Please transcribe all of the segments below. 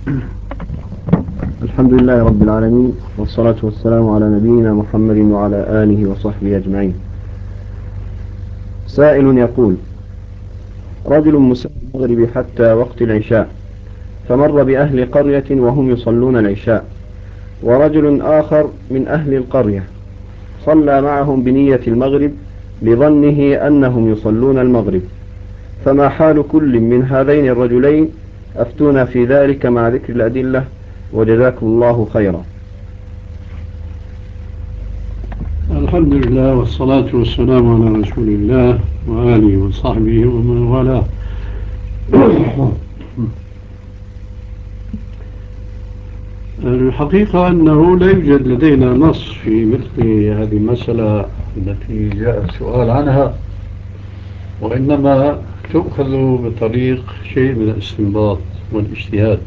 الحمد لله رب العالمين، والصلاة والسلام على نبينا محمد وعلى آله وصحبه أجمعين. سائل يقول: رجل مسافر المغرب حتى وقت العشاء، فمر بأهل قرية وهم يصلون العشاء، ورجل آخر من أهل القرية صلى معهم بنية المغرب لظنه أنهم يصلون المغرب، فما حال كل من هذين الرجلين؟ أفتونا في ذلك مع ذكر الأدلة، وجزاكم الله خيرا. الحمد لله والصلاة والسلام على رسول الله وآله وصحبه ومن والاه. الحقيقة أنه لا يوجد لدينا نص في مثل هذه المسألة التي جاء السؤال عنها، وإنما تؤخذ بطريق شيء من الاستنباط والاجتهاد.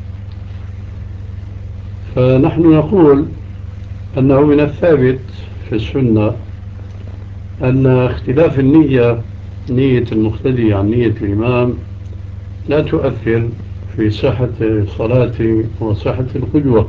فنحن نقول أنه من الثابت في السنة أن اختلاف النية، نية المقتدي عن نية الإمام، لا تؤثر في صحة الصلاة وصحة القدوة.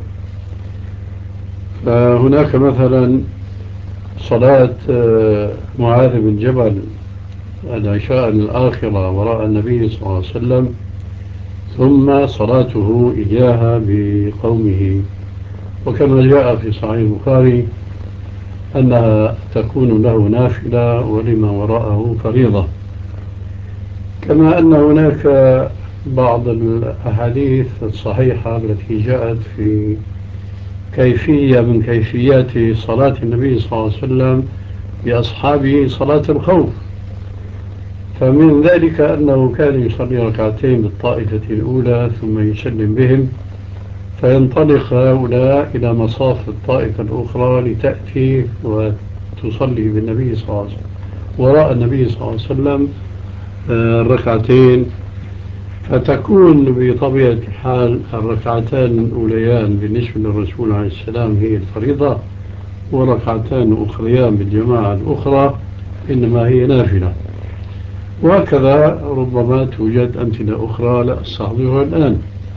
فهناك مثلا صلاة معاذ بن جبل العشاء الآخرة وراء النبي صلى الله عليه وسلم، ثم صلاته إياها بقومه، وكما جاء في صحيح البخاري أنها تكون له نافلة ولما وراءه فريضة. كما أن هناك بعض الأحاديث الصحيحة التي جاءت في كيفية من كيفيات صلاة النبي صلى الله عليه وسلم بأصحابه صلاة الخوف. فمن ذلك أنه كان يصلي ركعتين بالطائفة الأولى ثم يسلم بهم، فينطلق هؤلاء إلى مصاف الطائفة الأخرى لتأتي وتصلي بالنبي صلى الله عليه وسلم وراء النبي صلى الله عليه وسلم الركعتين. فتكون بطبيعة الحال الركعتان الأوليان بالنسبة للرسول عليه السلام هي الفريضة، وركعتان أخريان بالجماعة الأخرى إنما هي نافلة. وهكذا ربما توجد أمثلة أخرى لا أستحضرها الآن.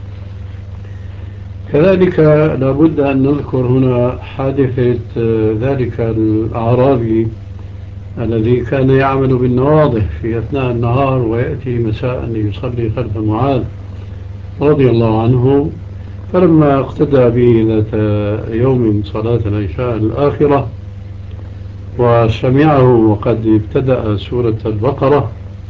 كذلك لابد أن نذكر هنا حادثة ذلك الأعرابي الذي كان يعمل بالنواضح في أثناء النهار ويأتي مساء يصلي خلف معاذ رضي الله عنه. فلما اقتدى به ذات يوم صلاة العشاء الآخرة وسمعه وقد ابتدأ سورة البقرة،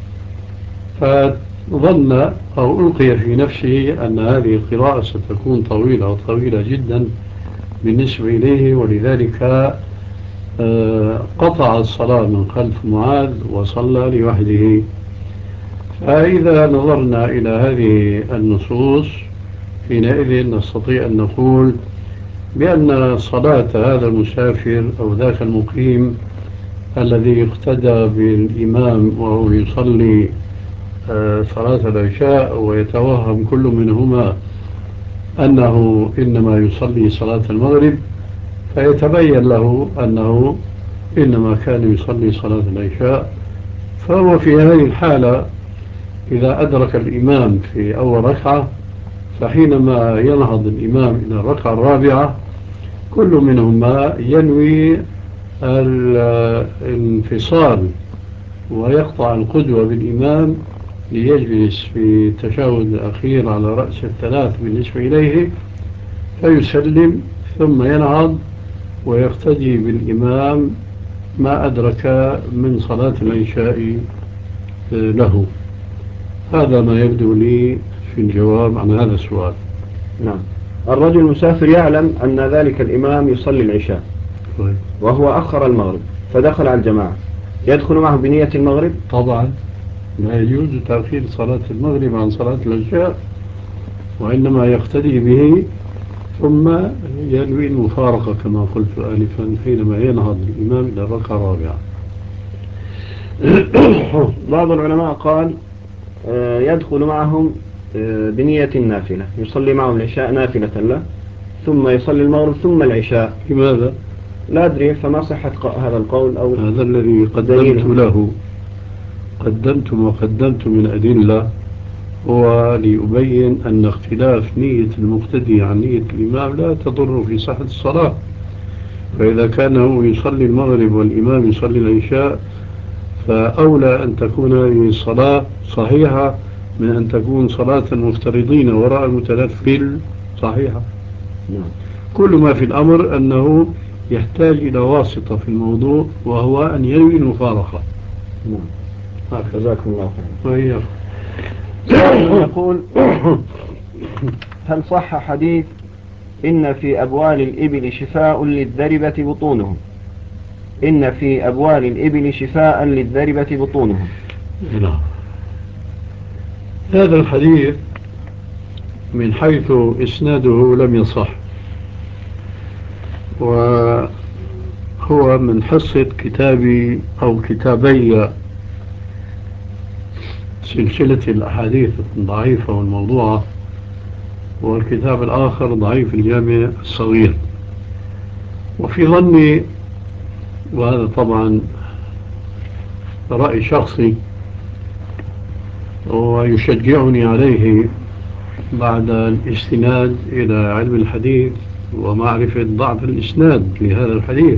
فظن أو ألقي في نفسه أن هذه القراءة ستكون طويلة وطويلة جدا بالنسبة إليه، ولذلك قطع الصلاة من خلف معاذ وصلى لوحده. فإذا نظرنا إلى هذه النصوص حينئذ نستطيع أن نقول بأن صلاة هذا المسافر أو ذاك المقيم الذي اقتدى بالإمام وهو يصلي صلاة العشاء ويتوهم كل منهما أنه إنما يصلي صلاة المغرب، فيتبين له أنه إنما كان يصلي صلاة العشاء. فهو في هذه الحالة إذا أدرك الإمام في أول ركعة، فحينما ينهض الإمام إلى الركعة الرابعة كل منهما ينوي الانفصال ويقطع القدوة بالإمام ليجلس في التشهد الأخير على رأس الثلاث بالنسبة إليه، فيسلم ثم ينهض ويقتدي بالإمام ما أدرك من صلاة العشاء له. هذا ما يبدو لي في الجواب عن هذا السؤال. نعم. الرجل المسافر يعلم أن ذلك الإمام يصلي العشاء وهو أخر المغرب فدخل على الجماعة، يدخل معه بنية المغرب؟ طبعا لا يجوز تأخير صلاة المغرب عن صلاة العشاء، وإنما يقتدي به ثم ينوي المفارقة كما قلت آنفا حينما ينهض الإمام إلى الركعة الرابعة. بعض العلماء قال يدخل معهم بنية النافلة، يصلي معهم العشاء نافلة له ثم يصلي المغرب ثم العشاء. لماذا؟ لا أدري، فما صحة هذا القول أو هذا الذي قدمت دليله؟ له، قدمت من أدلة هو ليبين أن اختلاف نية المقتدي عن نية الإمام لا تضر في صحة الصلاة. فإذا كان هو يصلي المغرب والإمام يصلي العشاء، فأولى أن تكون الصلاة صحيحة من أن تكون صلاة المفترضين وراء المتنفل صحيحة. كل ما في الأمر أنه يحتاج إلى واسطة في الموضوع، وهو أن ينوي المفارقة. جزاكم الله خير. وإياك. يقول: هل صح حديث إن في أبوال الإبل شفاء للذربة بطونهم؟ إن في أبوال الإبل شفاء للذربة بطونهم. نعم. هذا الحديث من حيث إسناده لم يصح، وهو من حصة كتابي أو كتابي سلسلة الأحاديث الضعيفة والموضوعة، والكتاب الآخر ضعيف الجامع الصغير. وفي ظني، وهذا طبعا رأي شخصي ويشجعني عليه بعد الاستناد إلى علم الحديث ومعرفة ضعف الإسناد لهذا الحديث،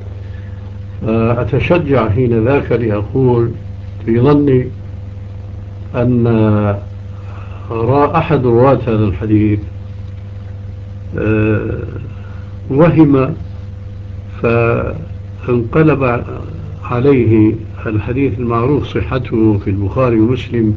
أتشجع حين ذاك لأقول في ظني أن أحد رواة هذا الحديث وهم فانقلب عليه الحديث المعروف صحته في البخاري ومسلم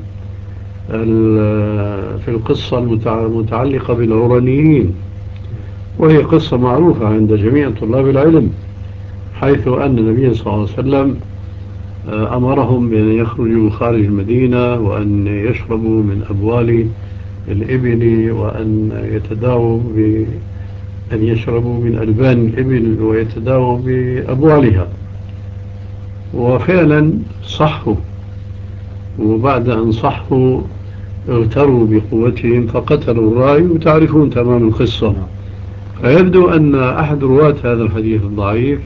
في القصة المتعلقة بالعرانيين، وهي قصة معروفة عند جميع طلاب العلم، حيث أن النبي صلى الله عليه وسلم أمرهم بأن يخرجوا خارج المدينة وأن يشربوا من أبوال الإبل، وأن يتداووا أن يشربوا من ألبان الإبل ويتداووا بأبوالها. وفعلا صحوا، وبعد أن صحوا اغتروا بقوتهم فقتلوا الراعي، وتعرفون تمام القصة. فيبدو أن أحد رواة هذا الحديث الضعيف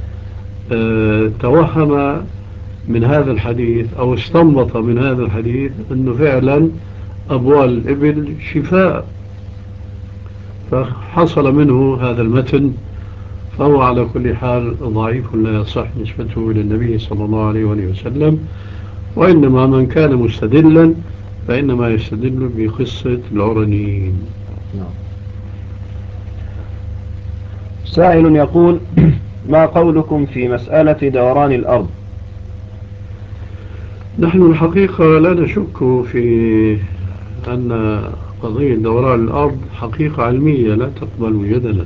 توهم من هذا الحديث أو استنبط من هذا الحديث أنه فعلا أبوال الإبل شفاء، فحصل منه هذا المتن، فهو على كل حال ضعيف لا يصح نسبته إلى النبي صلى الله عليه وسلم. وإنما من كان مستدلا فإنما يستدل بقصة العرنيين. سائل يقول: ما قولكم في مسألة دوران الأرض؟ نحن الحقيقة لا نشك في أن قضية دوران الأرض حقيقة علمية لا تقبل جدلا،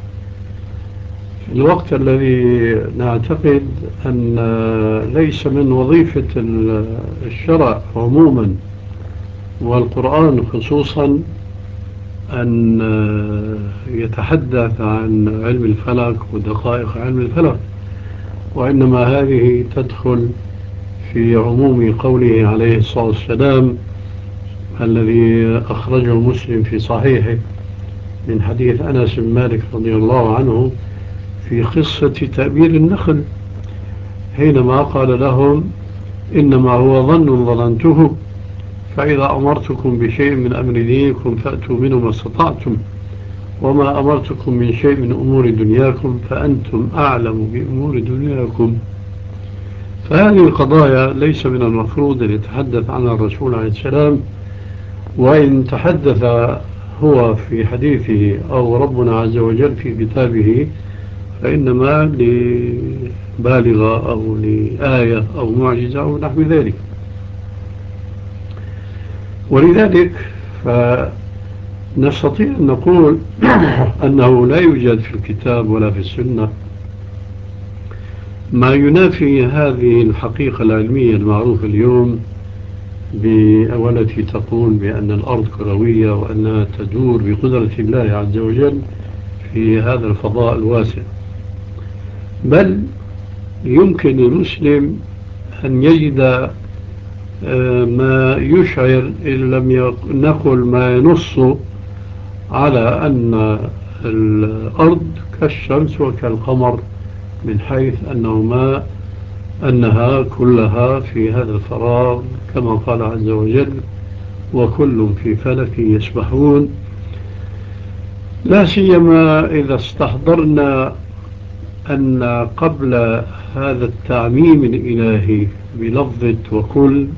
في الوقت الذي نعتقد أن ليس من وظيفة الشرع عموما والقرآن خصوصا أن يتحدث عن علم الفلك ودقائق علم الفلك، وإنما هذه تدخل في عموم قوله عليه الصلاة والسلام الذي أخرجه مسلم في صحيحه من حديث أنس بن مالك رضي الله عنه في قصة تأبير النخل، حينما قال لهم: إنما هو ظن ظننته، فإذا أمرتكم بشيء من أمر دينكم فأتوا منه ما استطعتم، وما أمرتكم من شيء من أمور دنياكم فأنتم أعلم بأمور دنياكم. فهذه القضايا ليس من المفروض أن يتحدث عنها الرسول عليه السلام، وإن تحدث هو في حديثه أو ربنا عز وجل في كتابه فإنما لبالغة أو لآية أو معجزة أو نحو ذلك. ولذلك فنستطيع أن نقول أنه لا يوجد في الكتاب ولا في السنة ما ينافي هذه الحقيقة العلمية المعروفة اليوم والتي تقول بأن الأرض كروية وأنها تدور بقدرة الله عز وجل في هذا الفضاء الواسع. بل يمكن للمسلم أن يجد ما يشعر إن لم نقل ما ينص على أن الأرض كالشمس وكالقمر، من حيث أنها كلها في هذا الفراغ كما قال عز وجل: وكل في فلك يسبحون. لا سيما إذا استحضرنا أن قبل هذا التعميم الإلهي بلفظة وكل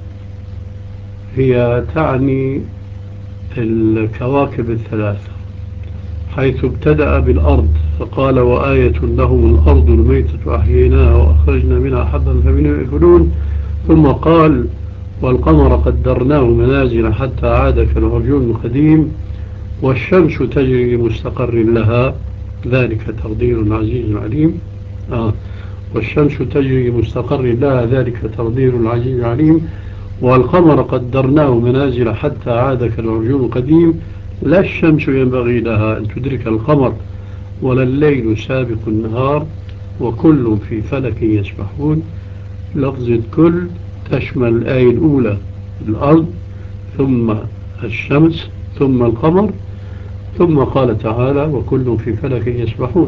هي تعني الكواكب الثلاثة، حيث ابتدأ بالأرض فقال وآية لهم الأرض الميتة أحييناها وأخرجنا منها حبا فمنه يأكلون، ثم قال والقمر قدرناه منازل حتى عاد كالعرجون القديم، والشمس تجري لمستقر لها ذلك تقدير العزيز العليم. والشمس تجري لمستقر لها ذلك تقدير العزيز العليم. والقمر قدرناه منازل حتى عاد كالعرجون القديم، لا الشمس ينبغي لها أن تدرك القمر ولا الليل سابق النهار وكل في فلك يسبحون. لفظة كل تشمل الآية الأولى الأرض، ثم الشمس، ثم القمر، ثم قال تعالى وكل في فلك يسبحون.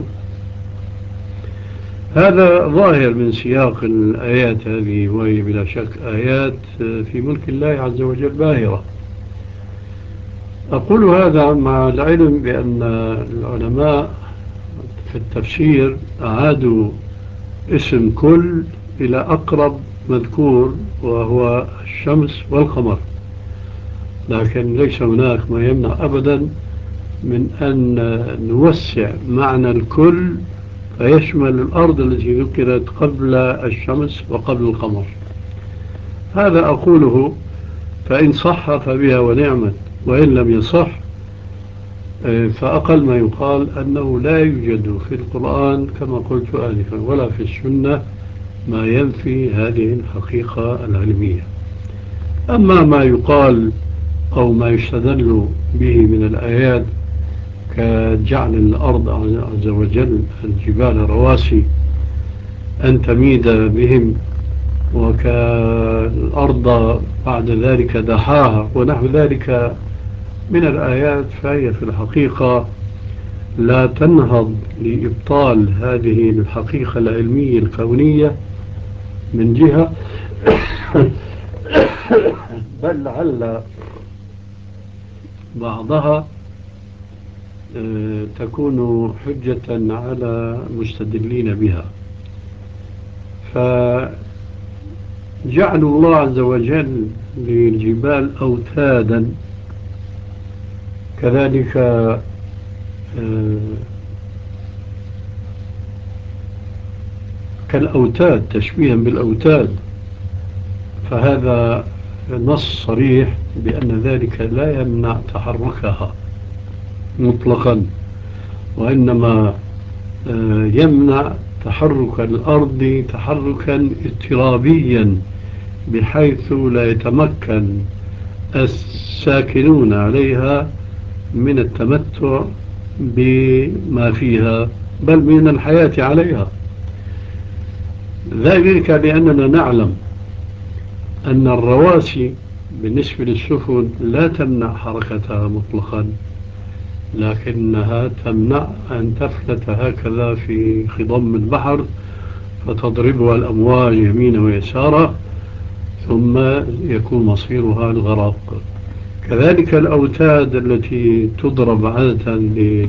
هذا ظاهر من سياق الآيات هذه، وهي بلا شك آيات في ملك الله عز وجل باهرة. أقول هذا مع العلم بأن العلماء في التفسير أعادوا اسم كل إلى أقرب مذكور وهو الشمس والقمر، لكن ليس هناك ما يمنع أبدا من أن نوسع معنى الكل فيشمل الأرض التي ذكرت قبل الشمس وقبل القمر. هذا أقوله، فإن صح فبها ونعمت، وإن لم يصح فأقل ما يقال أنه لا يوجد في القرآن كما قلت آنفا ولا في السنة ما ينفي هذه الحقيقة العلمية. أما ما يقال أو ما يستدل به من الآيات كجعل الأرض عز وجل الجبال رواسي أن تميد بهم، وكالأرض بعد ذلك دحاها ونحو ذلك من الآيات، فهي في الحقيقة لا تنهض لإبطال هذه الحقيقة العلمية الكونية من جهة، بل لعل بعضها تكون حجة على مستدلين بها. فجعل الله عز وجل للجبال أوتادا كذلك كالأوتاد، تشبيها بالأوتاد، فهذا نص صريح بأن ذلك لا يمنع تحركها مطلقا، وإنما يمنع تحرك الأرض تحركا اضطرابيا بحيث لا يتمكن الساكنون عليها من التمتع بما فيها بل من الحياة عليها. ذلك لأننا نعلم أن الرواسي بالنسبة للسفن لا تمنع حركتها مطلقا، لكنها تمنع أن تفلت هكذا في خضم البحر فتضربها الأمواج يمينا ويسارا ثم يكون مصيرها الغرق. كذلك الأوتاد التي تضرب عادة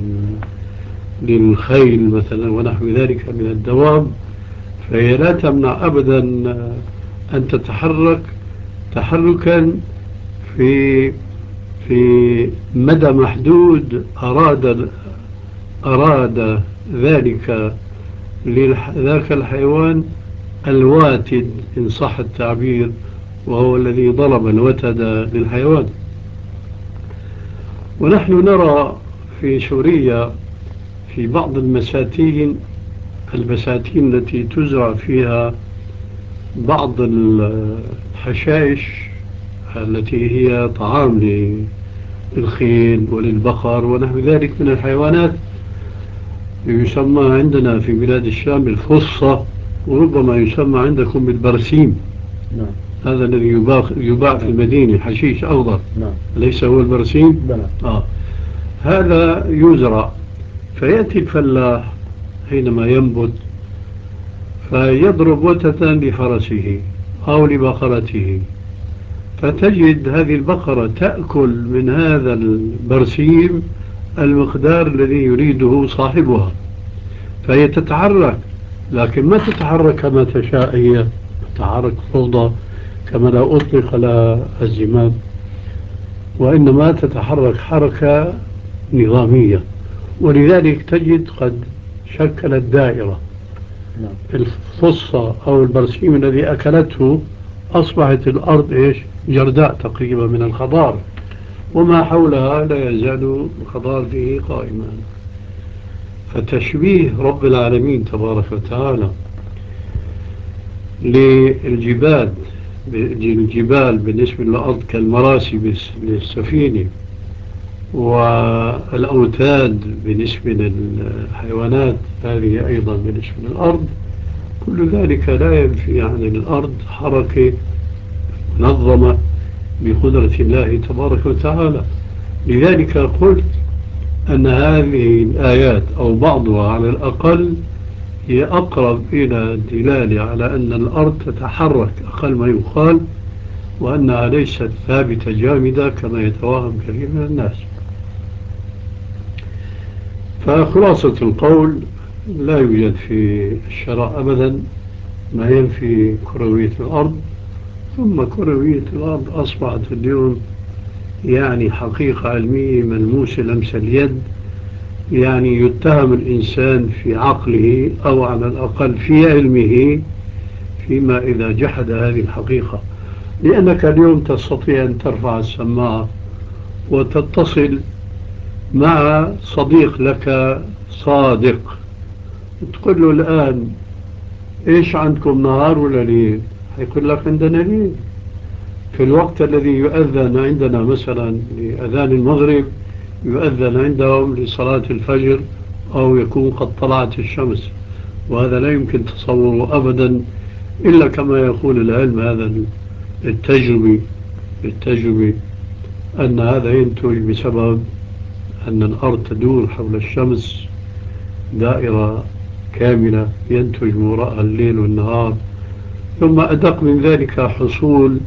للخيل مثلا ونحو ذلك من الدواب، فهي لا تمنع أبدا أن تتحرك تحركا في مدى محدود أراد ذلك ذاك الحيوان الواتد إن صح التعبير، وهو الذي ضرب الوتد للحيوان. ونحن نرى في سوريا في بعض البساتين التي تزرع فيها بعض الحشائش التي هي طعام للخيل وللبقر ونحو ذلك من الحيوانات، يسمى عندنا في بلاد الشام الفصة، وربما يسمى عندكم بالبرسيم. نعم. هذا الذي يباع في المدينة، حشيش أخضر. نعم. ليس هو البرسيم؟ بلى. هذا يزرع، فيأتي الفلاح حينما ينبت فيضرب وتة لفرسه أو لبقرته فتجد هذه البقرة تأكل من هذا البرسيم المقدار الذي يريده صاحبها، فهي تتحرك، لكن ما تتحرك كما تشاء، هي تتحرك فوضى كما لو أطلق لها الزمام، وإنما تتحرك حركة نظامية. ولذلك تجد قد شكلت دائرة، الفصة أو البرسيم الذي أكلته أصبحت الأرض إيش؟ جرداء تقريبا من الخضار، وما حولها لا يزال الخضار فيه قائما. فتشبيه رب العالمين تبارك وتعالى للجبال، الجبال بالنسبة للأرض كالمراسي للسفينة، والأوتاد بالنسبة للحيوانات هذه أيضا بالنسبة للأرض، كل ذلك لا ينفي عن الأرض حركة منظمة بقدرة الله تبارك وتعالى. لذلك قلت أن هذه الآيات أو بعضها على الأقل هي أقرب إلى الدلالة على أن الأرض تتحرك أقل ما يقال، وأنها ليست ثابتة جامدة كما يتوهم كثير من الناس. فخلاصة القول، لا يوجد في الشرع أبدا ما ينفي كروية الأرض. ثم كروية الأرض أصبحت اليوم يعني حقيقة علمية ملموسة لمس اليد، يعني يتهم الإنسان في عقله أو على الأقل في علمه فيما إذا جحد هذه الحقيقة. لأنك اليوم تستطيع أن ترفع السماعة وتتصل مع صديق لك صادق، تقول له الآن إيش عندكم، نهار ولا ليل؟ يقول لك عندنا ليل. في الوقت الذي يؤذن عندنا مثلا لأذان المغرب يؤذن عندهم لصلاة الفجر، أو يكون قد طلعت الشمس، وهذا لا يمكن تصوره أبدا إلا كما يقول العلم هذا التجربي أن هذا ينتج بسبب أن الأرض تدور حول الشمس دائرة كاملة، ينتج من وراءها الليل والنهار. ثم أدق من ذلك حصول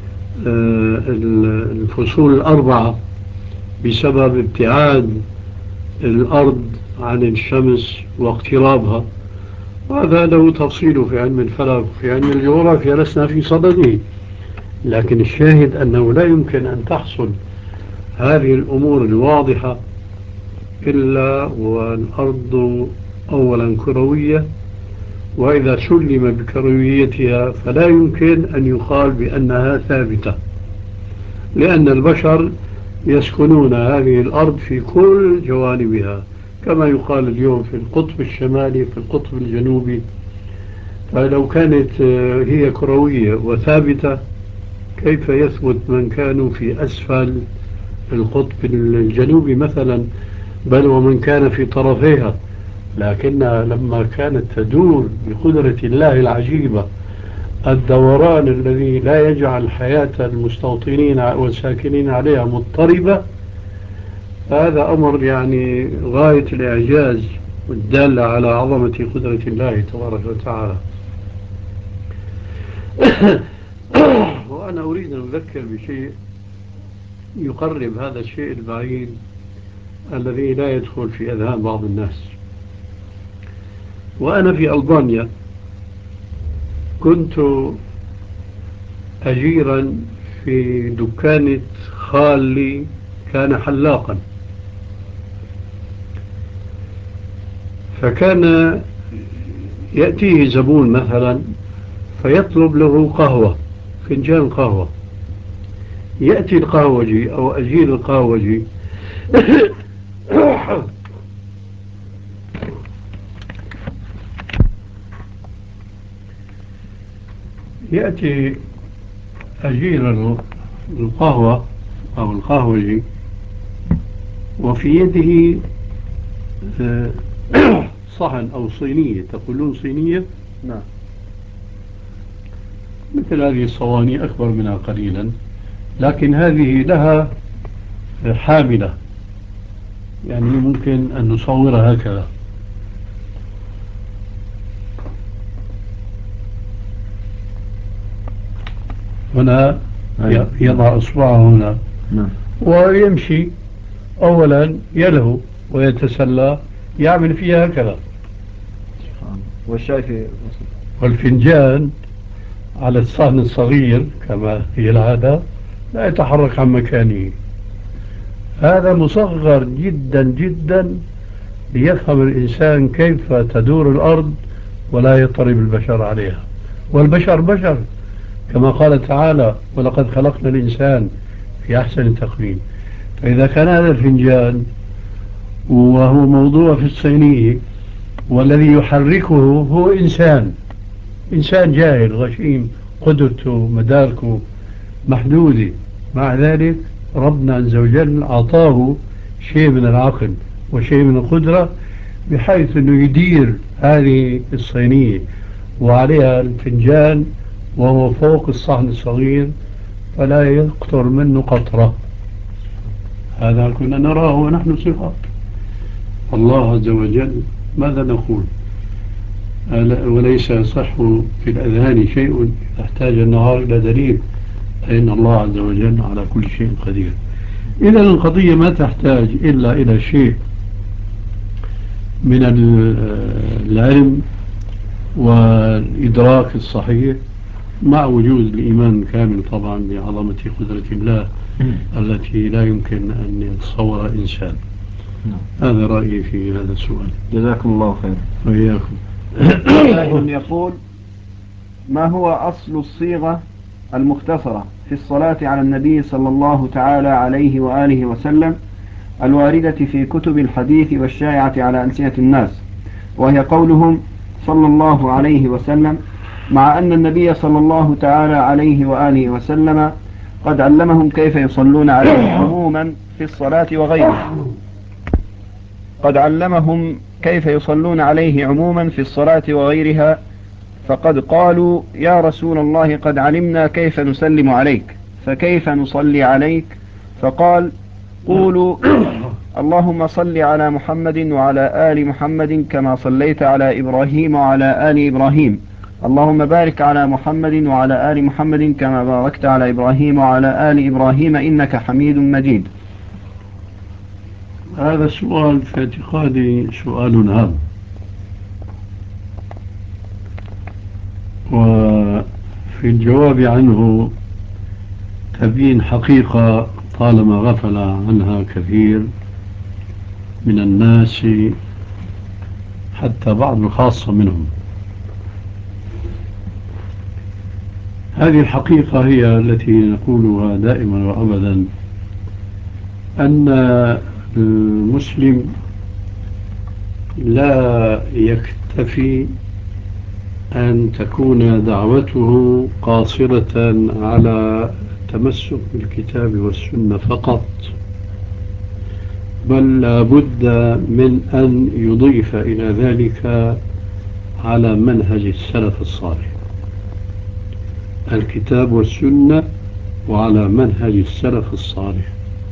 الفصول الأربعة بسبب ابتعاد الأرض عن الشمس واقترابها، وهذا له تفصيل في علم الفلك وفي علم الجغرافيا لسنا في صدده. لكن الشاهد أنه لا يمكن أن تحصل هذه الأمور الواضحة إلا والأرض أولا كروية، وإذا سلم بكرويتها فلا يمكن أن يقال بأنها ثابتة، لأن البشر يسكنون هذه الأرض في كل جوانبها، كما يقال اليوم في القطب الشمالي في القطب الجنوبي. فلو كانت هي كروية وثابتة، كيف يثبت من كانوا في أسفل القطب الجنوبي مثلا، بل ومن كان في طرفيها؟ لكنها لما كانت تدور بقدرة الله العجيبة الدوران الذي لا يجعل حياة المستوطنين والساكنين عليها مضطربة، هذا أمر يعني غاية الإعجاز والدالة على عظمة قدرة الله تبارك وتعالى. وأنا أريد أن أذكر بشيء يقرب هذا الشيء البعيد الذي لا يدخل في أذهان بعض الناس. وأنا في ألبانيا كنت أجيرا في دكانة خالي، كان حلاقا، فكان يأتيه زبون مثلا فيطلب له قهوة، فنجان قهوة، يأتي القهوجي أو أجير القهوجي يأتي أجير القهوة أو القهوجي وفي يده صحن أو صينية، تقولون صينية؟ نعم. مثل هذه الصواني أكبر منها قليلا، لكن هذه لها حاملة، يعني ممكن أن نصورها هكذا. هنا يضع إصبعه هنا نعم. ويمشي. أولا يلهو ويتسلى، يعمل فيها هكذا. والشاي في والفنجان على الصحن الصغير كما هي العادة لا يتحرك عن مكانه. هذا مصغر جدا جدا ليفهم الإنسان كيف تدور الأرض ولا يضطرب البشر عليها. والبشر بشر كما قال تعالى: ولقد خلقنا الإنسان في أحسن تقويم. فإذا كان هذا الفنجان وهو موضوع في الصينية والذي يحركه هو إنسان جاهل غشيم، قدرته مداركه محدودة، مع ذلك ربنا عز وجل أعطاه شيء من العقل وشيء من القدرة بحيث أنه يدير هذه الصينية وعليها الفنجان وهو فوق الصحن الصغير فلا يقطر منه قطرة. هذا كنا نراه ونحن صغار. الله عز وجل ماذا نقول؟ وليس يصح في الأذهان شيء يحتاج النهار إلى دليل، فإن الله عز وجل على كل شيء قدير. إذا القضية ما تحتاج إلا إلى شيء من العلم والإدراك الصحيح مع وجود الإيمان الكامل طبعا بعظمة قدرة الله التي لا يمكن أن يتصور إنسان. هذا رأيي في هذا السؤال. جزاكم الله خيرا. وإياكم. سائل يقول: ما هو أصل الصيغة المختصرة في الصلاة على النبي صلى الله تعالى عليه وآله وسلم الواردة في كتب الحديث والشائعة على ألسنة الناس، وهي قولهم صلى الله عليه وسلم، مع أن النبي صلى الله تعالى عليه وآله وسلم قد علمهم كيف يصلون عليه عموما في الصلاة وغيرها. قد علمهم كيف يصلون عليه عموما في الصلاة وغيرها، فقد قالوا: يا رسول الله قد علمنا كيف نسلم عليك، فكيف نصلي عليك؟ فقال: قولوا: اللهم صل على محمد وعلى آل محمد كما صليت على إبراهيم وعلى آل إبراهيم، اللهم بارك على محمد وعلى آل محمد كما باركت على إبراهيم وعلى آل إبراهيم إنك حميد مجيد. هذا السؤال في اعتقادي سؤال هام، وفي الجواب عنه تبين حقيقة طالما غفل عنها كثير من الناس حتى بعض الخاصة منهم. هذه الحقيقة هي التي نقولها دائما وأبدا، أن المسلم لا يكتفي أن تكون دعوته قاصرة على التمسك بالكتاب والسنة فقط، بل لابد من أن يضيف إلى ذلك على منهج السلف الصالح، الكتاب والسنة وعلى منهج السلف الصالح.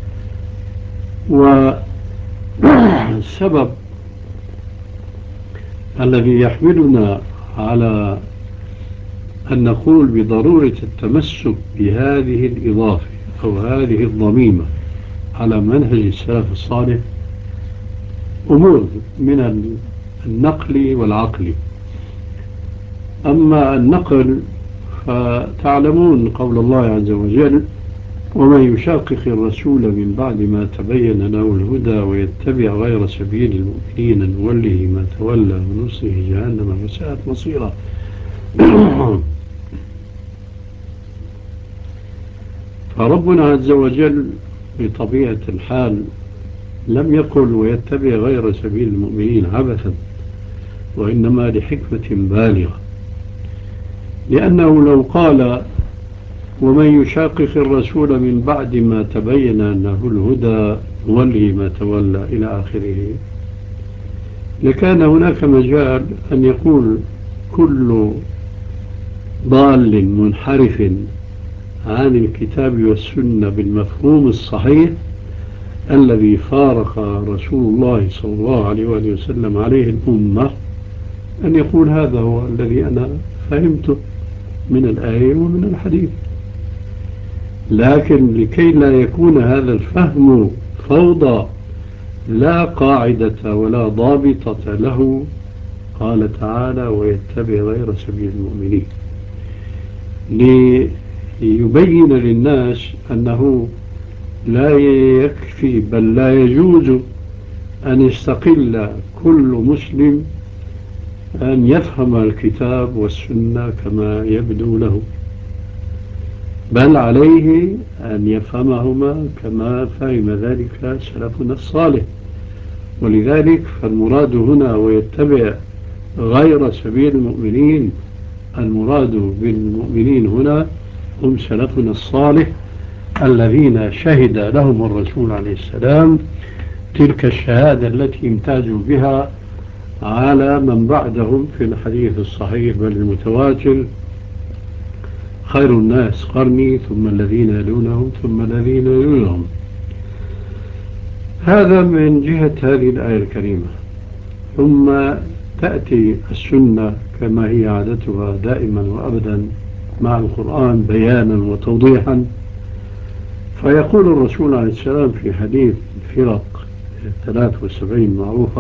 والسبب الذي يحملنا على أن نقول بضرورة التمسك بهذه الإضافة أو هذه الضميمة على منهج السلف الصالح أمور من النقل والعقل. أما النقل فتعلمون قول الله عز وجل: ومن يشاقق الرسول من بعد ما تبين له الهدى ويتبع غير سبيل المؤمنين نوله ما تولى ونصله جهنم وساءت مصيرا. فربنا عز وجل بطبيعة الحال لم يقل ويتبع غير سبيل المؤمنين عبثا، وإنما لحكمة بالغة، لأنه لو قال ومن يشاقق الرسول من بعد ما تبين أنه الهدى نوله ما تولى إلى آخره، لكان هناك مجال أن يقول كل ضال منحرف عن الكتاب والسنة بالمفهوم الصحيح الذي فارق رسول الله صلى الله عليه وآله وسلم عليه الأمة، أن يقول هذا هو الذي أنا فهمته من الآية ومن الحديث. لكن لكي لا يكون هذا الفهم فوضى لا قاعدة ولا ضابطة له، قال تعالى: ويتبع غير سبيل المؤمنين، ليبين للناس أنه لا يكفي بل لا يجوز أن يستقل كل مسلم أن يفهم الكتاب والسنة كما يبدو له، بل عليه أن يفهمهما كما فهم ذلك سلفنا الصالح. ولذلك فالمراد هنا ويتبع غير سبيل المؤمنين، المراد بالمؤمنين هنا هم سلفنا الصالح الذين شهد لهم الرسول عليه السلام تلك الشهادة التي امتازوا بها على من بعدهم في الحديث الصحيح بل المتواتر: خير الناس قرني ثم الذين يلونهم ثم الذين يلونهم. هذا من جهة هذه الآية الكريمة. ثم تأتي السنة كما هي عادتها دائما وأبدا مع القرآن بيانا وتوضيحا. فيقول الرسول عليه السلام في حديث الفرق 73 معروفة،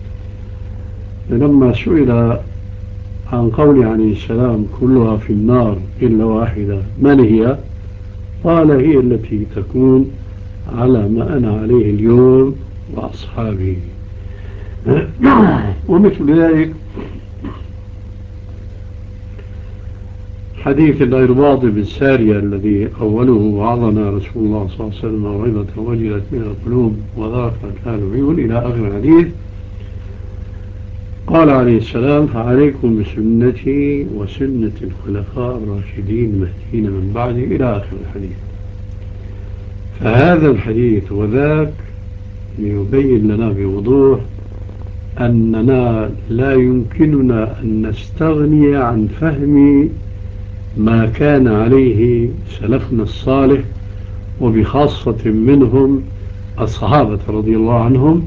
لما سئل عن قول عليه السلام: كلها في النار إلا واحدة، من هي؟ قال: هي التي تكون على ما أنا عليه اليوم وأصحابي. ومثل ذلك حديث الإرباض بن سارية الذي أوله: وعظنا رسول الله صلى الله عليه وسلم موعظة وجلت من القلوب وذاقت لها العيون، إلى آخر الحديث. قال عليه السلام: فعليكم بسنتي وسنة الخلفاء الراشدين المهديين من بعدي، إلى آخر الحديث. فهذا الحديث وذاك ليبين لنا بوضوح أننا لا يمكننا أن نستغني عن فهم ما كان عليه سلفنا الصالح، وبخاصة منهم الصحابة رضي الله عنهم،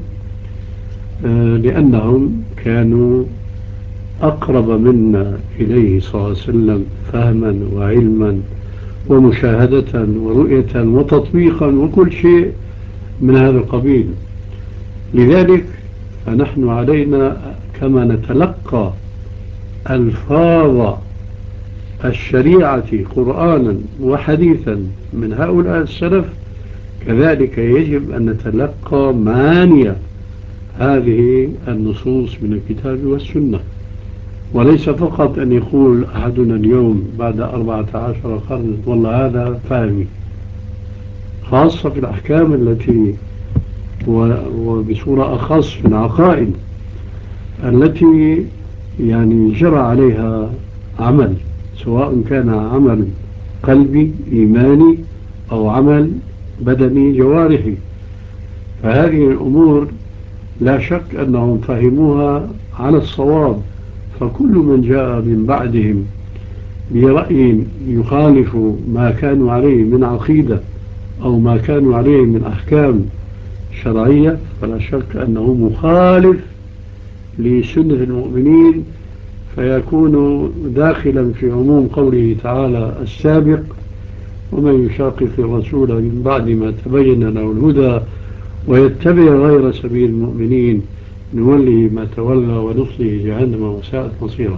لأنهم كانوا أقرب منا إليه صلى الله عليه وسلم فهما وعلما ومشاهدة ورؤية وتطبيقا وكل شيء من هذا القبيل. لذلك فنحن علينا كما نتلقى ألفاظ الشريعة قرآنا وحديثا من هؤلاء السلف، كذلك يجب أن نتلقى معاني هذه النصوص من الكتاب والسنة، وليس فقط أن يقول أحدنا اليوم بعد 14 قرن: والله هذا فهمي، خاصة في الأحكام التي وبصورة أخص في العقائد التي يعني جرى عليها عمل، سواء كان عمل قلبي إيماني أو عمل بدني جوارحي. فهذه الأمور لا شك أنهم فهموها على الصواب، فكل من جاء من بعدهم برأي يخالف ما كانوا عليه من عقيدة أو ما كانوا عليه من أحكام شرعية فلا شك أنه مخالف لسنة المؤمنين، فيكون داخلا في عموم قوله تعالى السابق: ومن يشاقق الرسول من بعد ما تبين له الهدى ويتبع غير سبيل المؤمنين نوله ما تولى ونصله جهنم وساءت مصيره.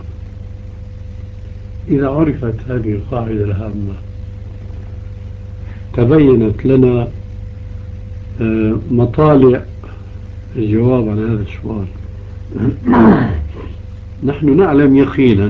إذا عرفت هذه القاعدة الهامة تبينت لنا مطالع الجواب عن هذا السؤال. نحن نعلم يقينا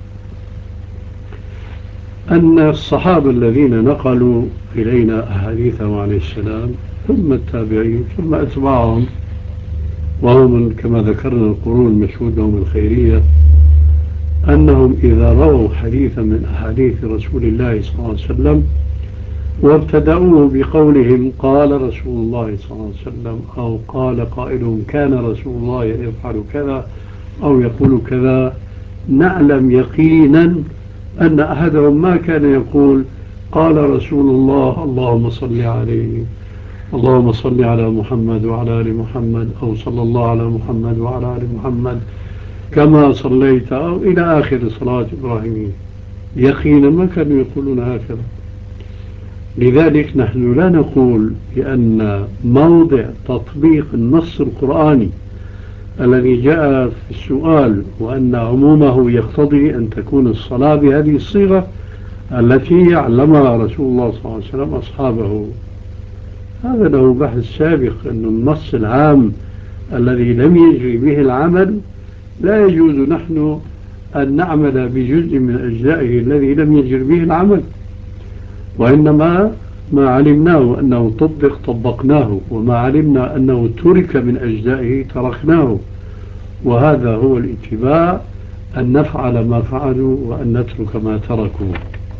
أن الصحابة الذين نقلوا إلينا أحاديثه عليه السلام ثم التابعين ثم أتباعهم، وهم كما ذكرنا القرون المشهود لهم الخيرية، أنهم إذا رووا حديثا من أحاديث رسول الله صلى الله عليه وسلم وابتدأوه بقولهم: قال رسول الله صلى الله عليه وسلم، أو قال قائلهم: كان رسول الله يفعل كذا أو يقول كذا، نعلم يقينا أن أحدهم ما كان يقول: قال رسول الله اللهم صل عليه، اللهم صل على محمد وعلى آل محمد، أو صلى الله على محمد وعلى آل محمد كما صليت، أو إلى آخر صلاة إبراهيم. يقينا ما كانوا يقولون هكذا. لذلك نحن لا نقول بأن موضع تطبيق النص القرآني الذي جاء في السؤال وأن عمومه يقتضي أن تكون الصلاة بهذه الصيغة التي علمها رسول الله صلى الله عليه وسلم أصحابه. هذا له بحث سابق، أن النص العام الذي لم يجري به العمل لا يجوز نحن أن نعمل بجزء من أجزائه الذي لم يجري به العمل، وإنما ما علمناه أنه طبق طبقناه، وما علمنا أنه ترك من أجزائه تركناه. وهذا هو الاتباع، أن نفعل ما فعلوا وأن نترك ما تركوا.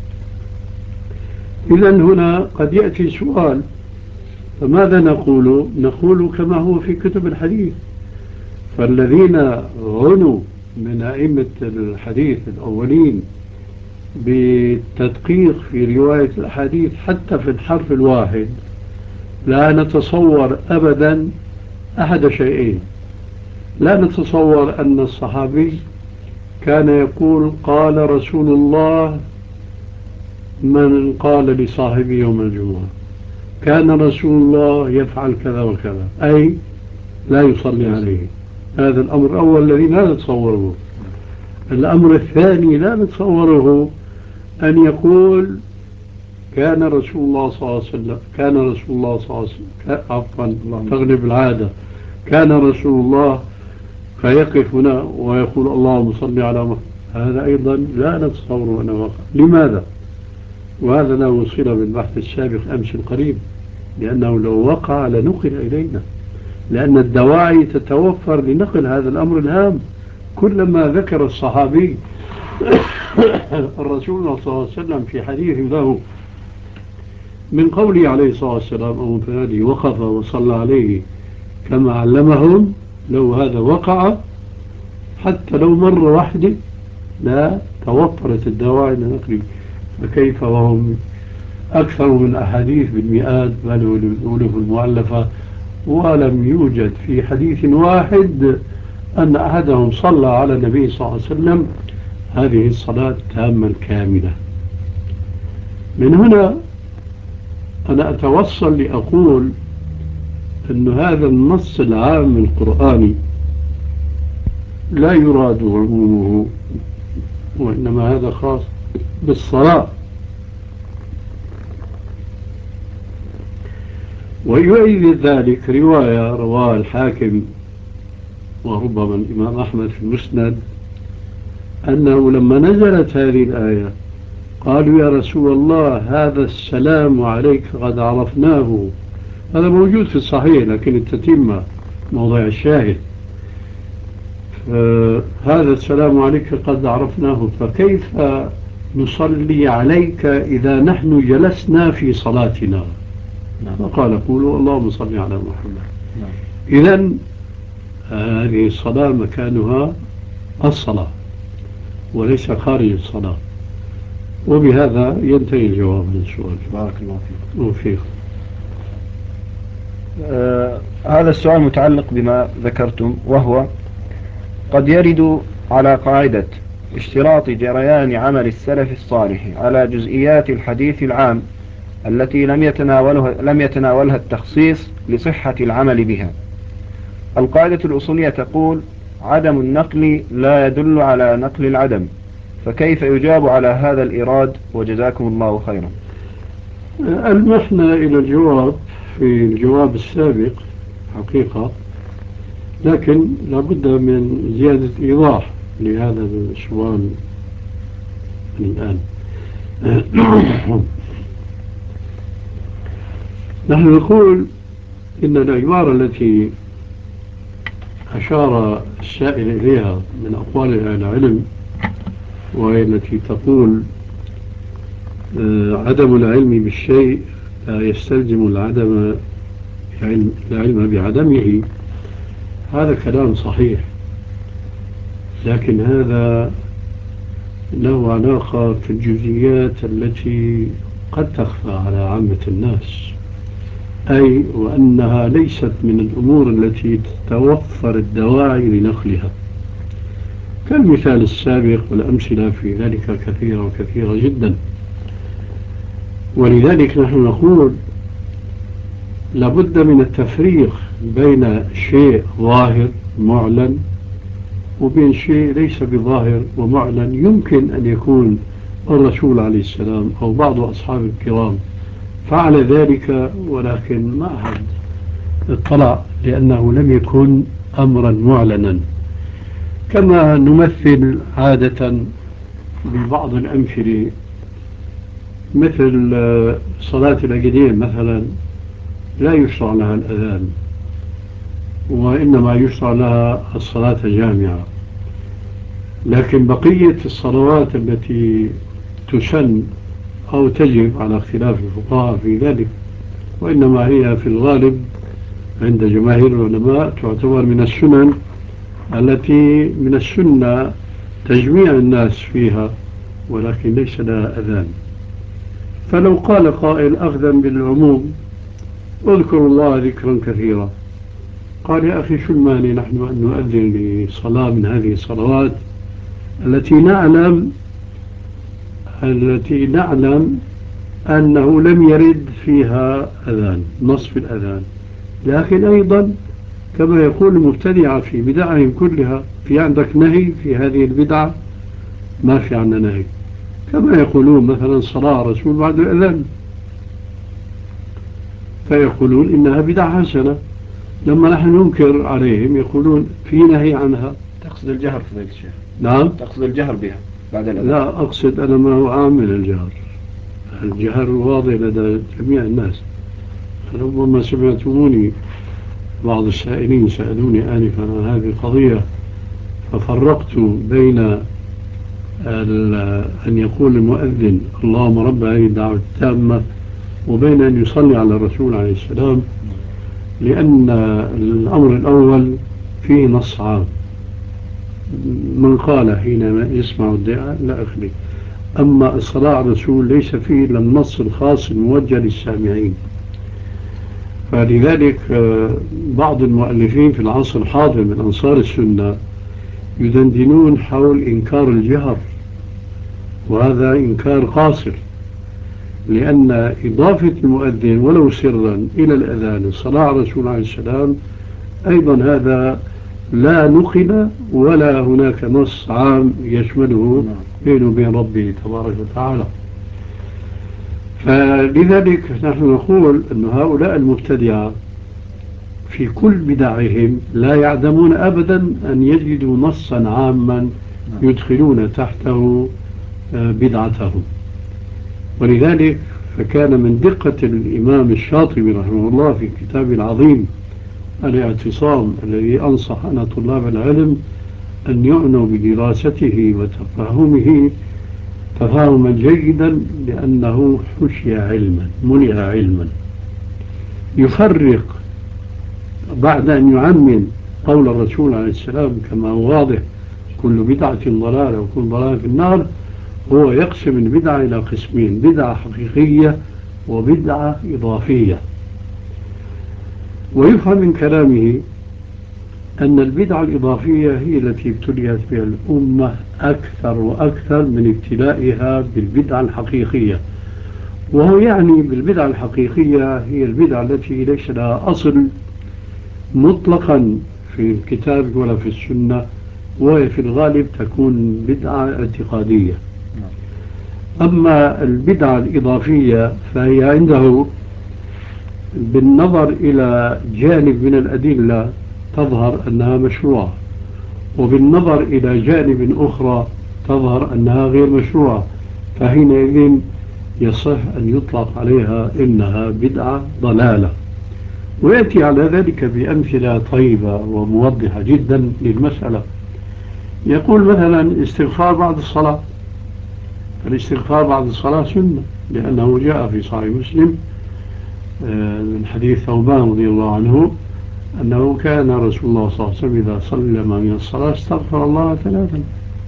إذن هنا قد يأتي سؤال، فماذا نقول؟ نقول كما هو في كتب الحديث. فالذين عنوا من أئمة الحديث الأولين بالتدقيق في رواية الحديث حتى في الحرف الواحد، لا نتصور أبدا أحد شيئين. لا نتصور أن الصحابي كان يقول قال رسول الله من قال لصاحبه يوم الجمعة، كان رسول الله يفعل كذا وكذا، أي لا يصلي عليه. هذا الأمر الأول الذي لا نتصوره. الأمر الثاني لا نتصوره أن يقول كان رسول الله صلى الله عليه وسلم، كان رسول الله صلى الله عليه وسلم، عفوا تغلب العادة، كان رسول الله فيقف هنا ويقول اللهم صل على محمد. هذا أيضا لا نتصور أنه وقع. لماذا؟ وهذا له صلة بالبحث السابق أمس القريب، لأنه لو وقع لنقل إلينا، لأن الدواعي تتوفر لنقل هذا الأمر الهام. كلما ذكر الصحابي الرسول صلى الله عليه وسلم في حديث له من قوله عليه الصلاة والسلام أو من فعله وقف وصلى عليه كما علمهم، لو هذا وقع حتى لو مرة واحدة لا توفرت الدواعي لنقل. فكيف وهم أكثر من أحاديث بالمئات بل والألوف المؤلفة، ولم يوجد في حديث واحد أن أحدهم صلى على النبي صلى الله عليه وسلم هذه الصلاة التامة الكاملة. من هنا أنا أتوصل لأقول أن هذا النص العام القرآني لا يراد عمومه، وإنما هذا خاص بالصلاة. ويؤيد ذلك رواية رواها الحاكم وربما الإمام أحمد في المسند، أنه لما نزلت هذه الآية قالوا يا رسول الله هذا السلام عليك قد عرفناه. هذا موجود في الصحيح لكن التتمة موضع الشاهد. هذا السلام عليك قد عرفناه، فكيف نصلي عليك إذا نحن جلسنا في صلاتنا؟ فقال قولوا اللهم صل على محمد. إذن هذه الصلاة مكانها الصلاة وليس خارج الصلاة. وبهذا ينتهي الجواب من السؤال. بارك الله فيك. وفيك. هذا السؤال متعلق بما ذكرتم، وهو قد يرد على قاعدة اشتراط جريان عمل السلف الصالح على جزئيات الحديث العام التي لم يتناولها التخصيص لصحة العمل بها. القاعدة الأصولية تقول عدم النقل لا يدل على نقل العدم، فكيف يجاب على هذا الإيراد؟ وجزاكم الله خيرا. ألمحنا إلى الجواب في الجواب السابق حقيقة، لكن لابد من زيادة إيضاح لهذا السؤال الآن. نحن نقول إن العبارة التي أشار السائل إليها من أقوال العلم، وهي التي تقول عدم العلم بالشيء لا يستلزم العلم بعدمه، هذا كلام صحيح، لكن هذا له علاقة في الجزئيات التي قد تخفى على عامة الناس، أي وأنها ليست من الأمور التي تتوفر الدواعي لنقلها، كالمثال السابق والأمثلة في ذلك كثيرة وكثيرة جدا. ولذلك نحن نقول لابد من التفريق بين شيء ظاهر معلن وبين شيء ليس بظاهر ومعلن يمكن أن يكون الرسول عليه السلام أو بعض أصحاب الكرام فعل ذلك ولكن ما أحد اطلع لأنه لم يكن أمرا معلنا، كما نمثل عادة ببعض الأمثلة مثل صلاة العيدين مثلا لا يشرع لها الأذان وإنما يشرع لها الصلاة جامعة، لكن بقية الصلوات التي تسن أو تجب على اختلاف الفقهاء في ذلك وإنما هي في الغالب عند جماهير العلماء تعتبر من السنن التي من السنة تجميع الناس فيها ولكن ليس لها أذان. فلو قال قائل أخذا بالعموم اذكروا الله ذكرا كثيرا، قال يا أخي شو المانع نحن أن نؤذن لصلاة من هذه الصلوات التي نعلم أنه لم يرد فيها أذان نص في الأذان، لكن أيضا كما يقول المبتدعة في بدعهم كلها في عندك نهي في هذه البدعة ما في عندنا نهي، كما يقولون مثلا صلاة رسول بعد الأذان فيقولون إنها بدعة حسنة، لما نحن ننكر عليهم يقولون في نهي عنها. تقصد الجهر فضيلة الشيخ؟ نعم تقصد الجهر بها بعد الأذان؟ لا أقصد أنا ما هو عامل الجهر واضح لدى جميع الناس. ربما سمعتموني بعض السائلين سألوني آنفا عن هذه القضية ففرقت بين أن يقول المؤذن اللهم رب هذه الدعوة التامة وبين أن يصلي على الرسول عليه السلام، لأن الأمر الأول فيه نص عام من قال حينما يسمع الدعاء لا أخلي، أما الصلاة على الرسول ليس فيه إلا النص الخاص الموجه للسامعين. فلذلك بعض المؤلفين في العصر الحاضر من أنصار السنة يدندنون حول إنكار الجهر، وهذا إنكار قاصر، لأن إضافة المؤذن ولو سرا إلى الأذان الصلاة على الرسول عليه السلام أيضا هذا لا نقل ولا هناك نص عام يشمله بينه وبين ربه تبارك وتعالى. فلذلك نحن نقول أن هؤلاء المبتدعة في كل بدعهم لا يعدمون أبدا أن يجدوا نصا عاما يدخلون تحته بدعتهم. ولذلك فكان من دقة الإمام الشاطبي رحمه الله في كتابه العظيم الاعتصام الذي أنصح أنا طلاب العلم أن يعنوا بدراسته وتفهمه تفاهما جيدا، لأنه حشي علما ملئ علما يفرق بعد أن يعمم قول الرسول عليه السلام كما هو واضح كل بدعة ضلالة وكل ضلالة في النار، هو يقسم البدعة إلى قسمين: بدعة حقيقية وبدعة إضافية. ويفهم من كلامه أن البدعة الإضافية هي التي ابتليت بها الأمة أكثر وأكثر من ابتلائها بالبدعة الحقيقية، وهو يعني بالبدعة الحقيقية هي البدعة التي ليس لها أصل مطلقا في الكتاب ولا في السنة، وهي في الغالب تكون بدعة اعتقادية. أما البدعة الإضافية فهي عنده بالنظر إلى جانب من الأدلة تظهر أنها مشروعة، وبالنظر إلى جانب أخرى تظهر أنها غير مشروعة، فحينئذ يصح أن يطلق عليها إنها بدعة ضلالة. ويأتي على ذلك بأمثلة طيبة وموضحة جدا للمسألة. يقول مثلا استغفار بعد الصلاة، الاستغفار بعد الصلاة سنة، لأنه جاء في صحيح مسلم من حديث ثوبان رضي الله عنه أنه كان رسول الله صلى الله عليه وسلم إذا سلم من الصلاة استغفر الله 3.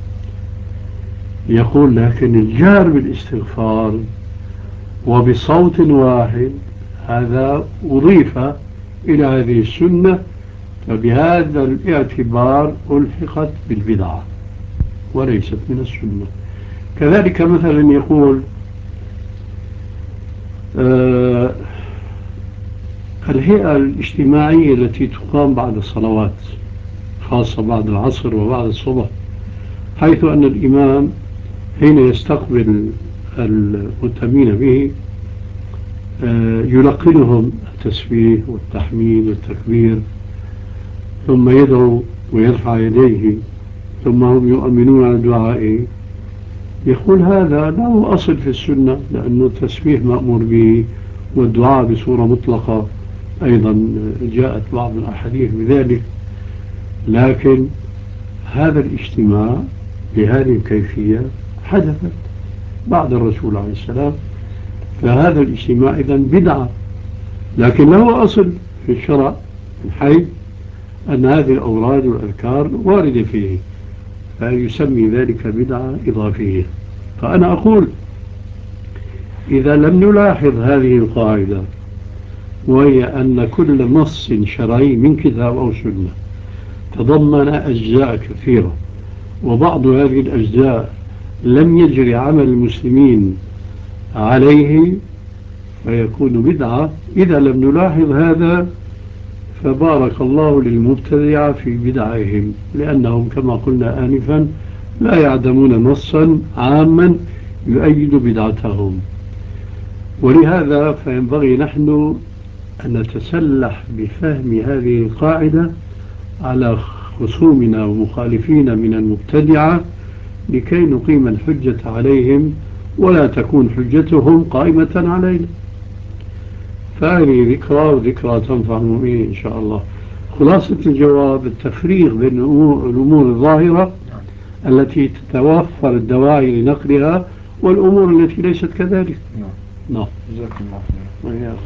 يقول لكن الجهر بالاستغفار وبصوت واحد هذا أضيف إلى هذه السنة، فبهذا الاعتبار ألحقت بالبدعة وليست من السنة. كذلك مثلا يقول آه، الهيئة الاجتماعية التي تقام بعد الصلوات، خاصة بعد العصر وبعد الصبح، حيث أن الإمام حين يستقبل المهتمين به يلقنهم التسبيح والتحميد والتكبير، ثم يدعو ويرفع يديه، ثم هم يؤمنون على دعائه. يقول هذا له أصل في السنة، لأن التسبيح مأمور به، والدعاء بصورة مطلقة أيضا جاءت بعض الأحاديث بذلك. لكن هذا الاجتماع بهذه الكيفية حدثت بعد الرسول عليه السلام، فهذا الاجتماع إذن بدعة، لكن له أصل في الشرع، من حيث أن هذه الأوراد والأذكار واردة فيه، فيسمي ذلك بدعة إضافية. فأنا أقول إذا لم نلاحظ هذه القاعدة، وهي أن كل نص شرعي من كتاب أو سنة تضمن أجزاء كثيرة، وبعض هذه الأجزاء لم يجري عمل المسلمين عليه، فيكون بدعة. إذا لم نلاحظ هذا فبارك الله للمبتدعة في بدعهم، لأنهم كما قلنا آنفا لا يعدمون نصا عاما يؤيد بدعتهم. ولهذا فينبغي نحن أن نتسلح بفهم هذه القاعدة على خصومنا ومخالفين من المبتدعة، لكي نقيم الحجة عليهم ولا تكون حجتهم قائمة علينا. فهذه ذكرى، وذكرى تنفع المؤمنين إن شاء الله. خلاصة الجواب التفريق بين الأمور الظاهرة التي تتوفر الدواعي لنقلها، والأمور التي ليست كذلك. نعم. جزاكم الله خير.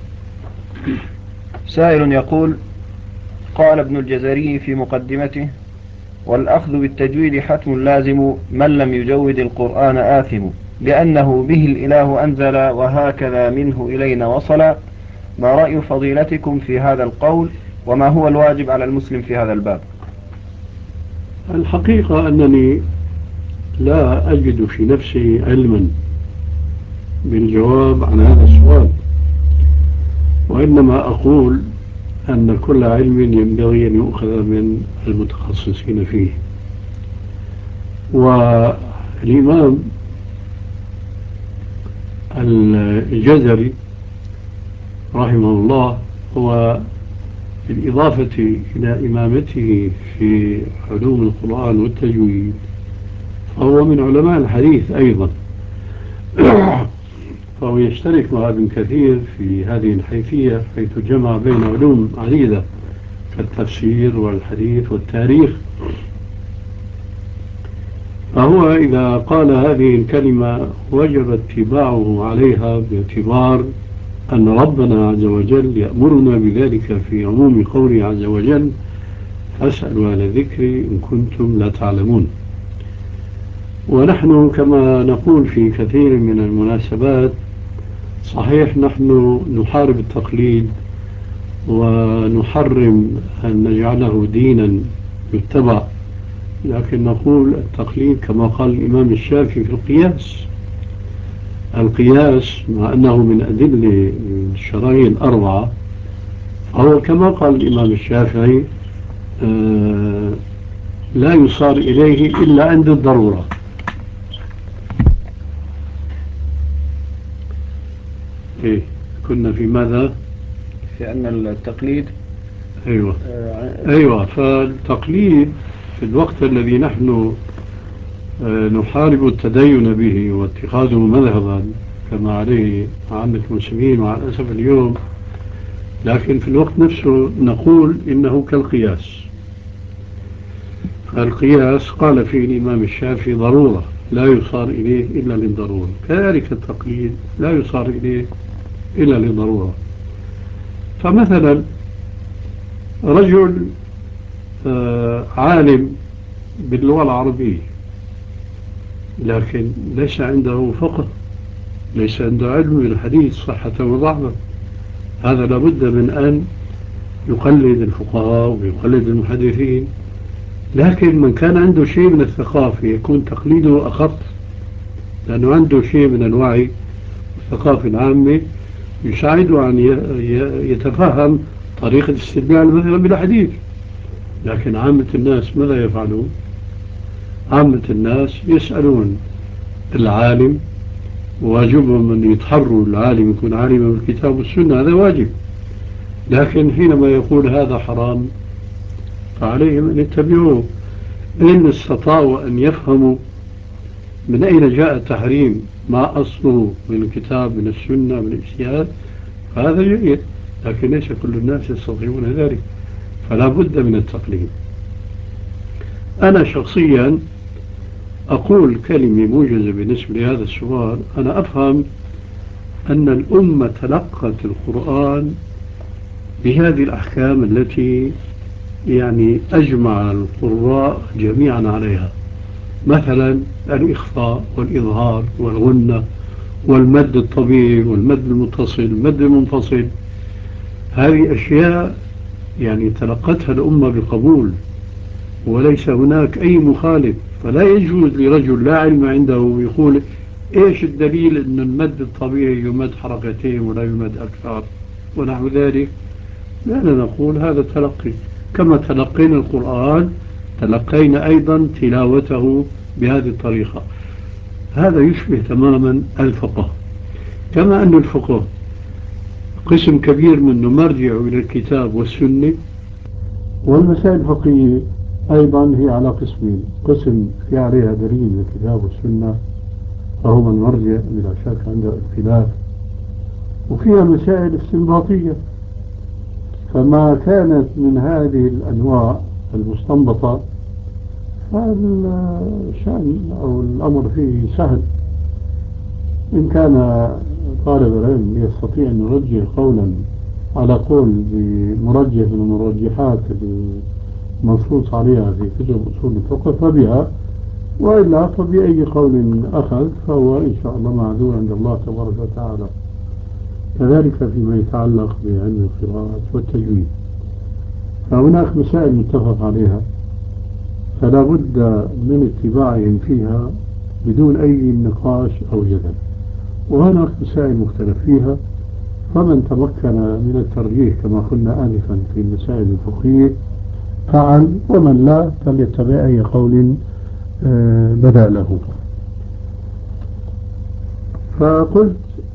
سائل يقول: قال ابن الجزري في مقدمته: والأخذ بالتجويد حتم لازم، من لم يجود القرآن آثم، لأنه به الإله أنزل، وهكذا منه إلينا وصل. ما رأي فضيلتكم في هذا القول، وما هو الواجب على المسلم في هذا الباب؟ الحقيقة أنني لا أجد في نفسي علما بالجواب عن هذا السؤال، وإنما أقول أن كل علم ينبغي أن يؤخذ من المتخصصين فيه. والإمام الجزري رحمه الله هو بالإضافة إلى إمامته في علوم القرآن والتجويد فهو من علماء الحديث أيضا فهو يشترك مع ابن كثير في هذه الحيثية، حيث جمع بين علوم عديدة كالتفسير والحديث والتاريخ. فهو إذا قال هذه الكلمة وجب اتباعه عليها، باعتبار أن ربنا عز وجل يأمرنا بذلك في عموم قوله عز وجل: فاسألوا أهل الذكر إن كنتم لا تعلمون. ونحن كما نقول في كثير من المناسبات، صحيح نحن نحارب التقليد ونحرم أن نجعله دينا يتبع، لكن نقول التقليد كما قال الإمام الشافعي في القياس مع أنه من أدلة الشرعية الأربعة، هو كما قال الإمام الشافعي لا يصار إليه إلا عند الضرورة. إيه كنا في ماذا؟ في أن التقليد أيوة فالتقليد في الوقت الذي نحن نحارب التدين به واتخاذه مذهبا كما عليه عامة المسلمين مع الأسف اليوم، لكن في الوقت نفسه نقول إنه كالقياس. القياس قال فيه الإمام الشافعي ضرورة لا يصار إليه إلا للضرورة، كذلك التقليد لا يصار إليه إلا للضرورة. فمثلا رجل عالم باللغة العربية لكن ليس عنده فقه، ليس عنده علم بالحديث صحة وضعفا، هذا لابد من أن يقلد الفقهاء ويقلد المحدثين. لكن من كان عنده شيء من الثقافة يكون تقليده أخف، لأنه عنده شيء من الوعي الثقافة العامة يساعده أن يتفهم طريقة استدلال مثلا بالحديث. لكن عامة الناس ماذا يفعلون؟ عامة الناس يسألون العالم، واجبهم أن يتحروا العالم يكون عالما بالكتاب والسنة، هذا واجب. لكن حينما يقول هذا حرام فعليهم أن يتبعوه، إن استطاعوا أن يفهموا من أين جاء التحريم ما أصله من الكتاب من السنة من الاجتهاد فهذا جيد. لكن ليس كل الناس يستطيعون ذلك، فلا بد من التقليد. أنا شخصيا أقول كلمة موجزة بالنسبة لهذا السؤال. أنا أفهم أن الأمة تلقت القرآن بهذه الأحكام التي يعني أجمع القراء جميعا عليها، مثلا الإخفاء والإظهار والغنة والمد الطبيعي والمد المتصل والمد المنفصل. هذه أشياء يعني تلقتها الأمة بقبول، وليس هناك أي مخالف. فلا يجوز لرجل لا علم عنده يقول إيش الدليل أن المد الطبيعي يمد حركتين ولا يمد أكثر ونحو ذلك. لأننا نقول هذا تلقي، كما تلقينا القرآن تلقينا أيضا تلاوته بهذه الطريقة. هذا يشبه تماما الفقه، كما أن الفقه قسم كبير منه مرجع إلى الكتاب والسنة، والمسائل الفقهية أيضا هي على قسمين: قسم في عليها دليل من الكتاب والسنة فهو المرجع بلا شك عنده اختلاف، وفيها مسائل استنباطية. فما كانت من هذه الأنواع المستنبطة فالشأن أو الأمر فيه سهل. إن كان طالب العلم يستطيع أن يرجح قولا على قول بمرجح من المرجحات المنصوص عليها في كتب أصول الفقه فبها، وإلا فبأي قول أخذ فهو إن شاء الله معذور عند الله تبارك وتعالى. كذلك فيما يتعلق بعلم القراءات والتجويد فهناك مسائل متفق عليها فلا بد من اتباعهم فيها بدون أي نقاش أو جدل، وهناك مسائل مختلف فيها، فمن تمكن من الترجيح كما قلنا آنفا في المسائل الفقهية فعل، ومن لا فليتبع أي قول بدا له. فقلت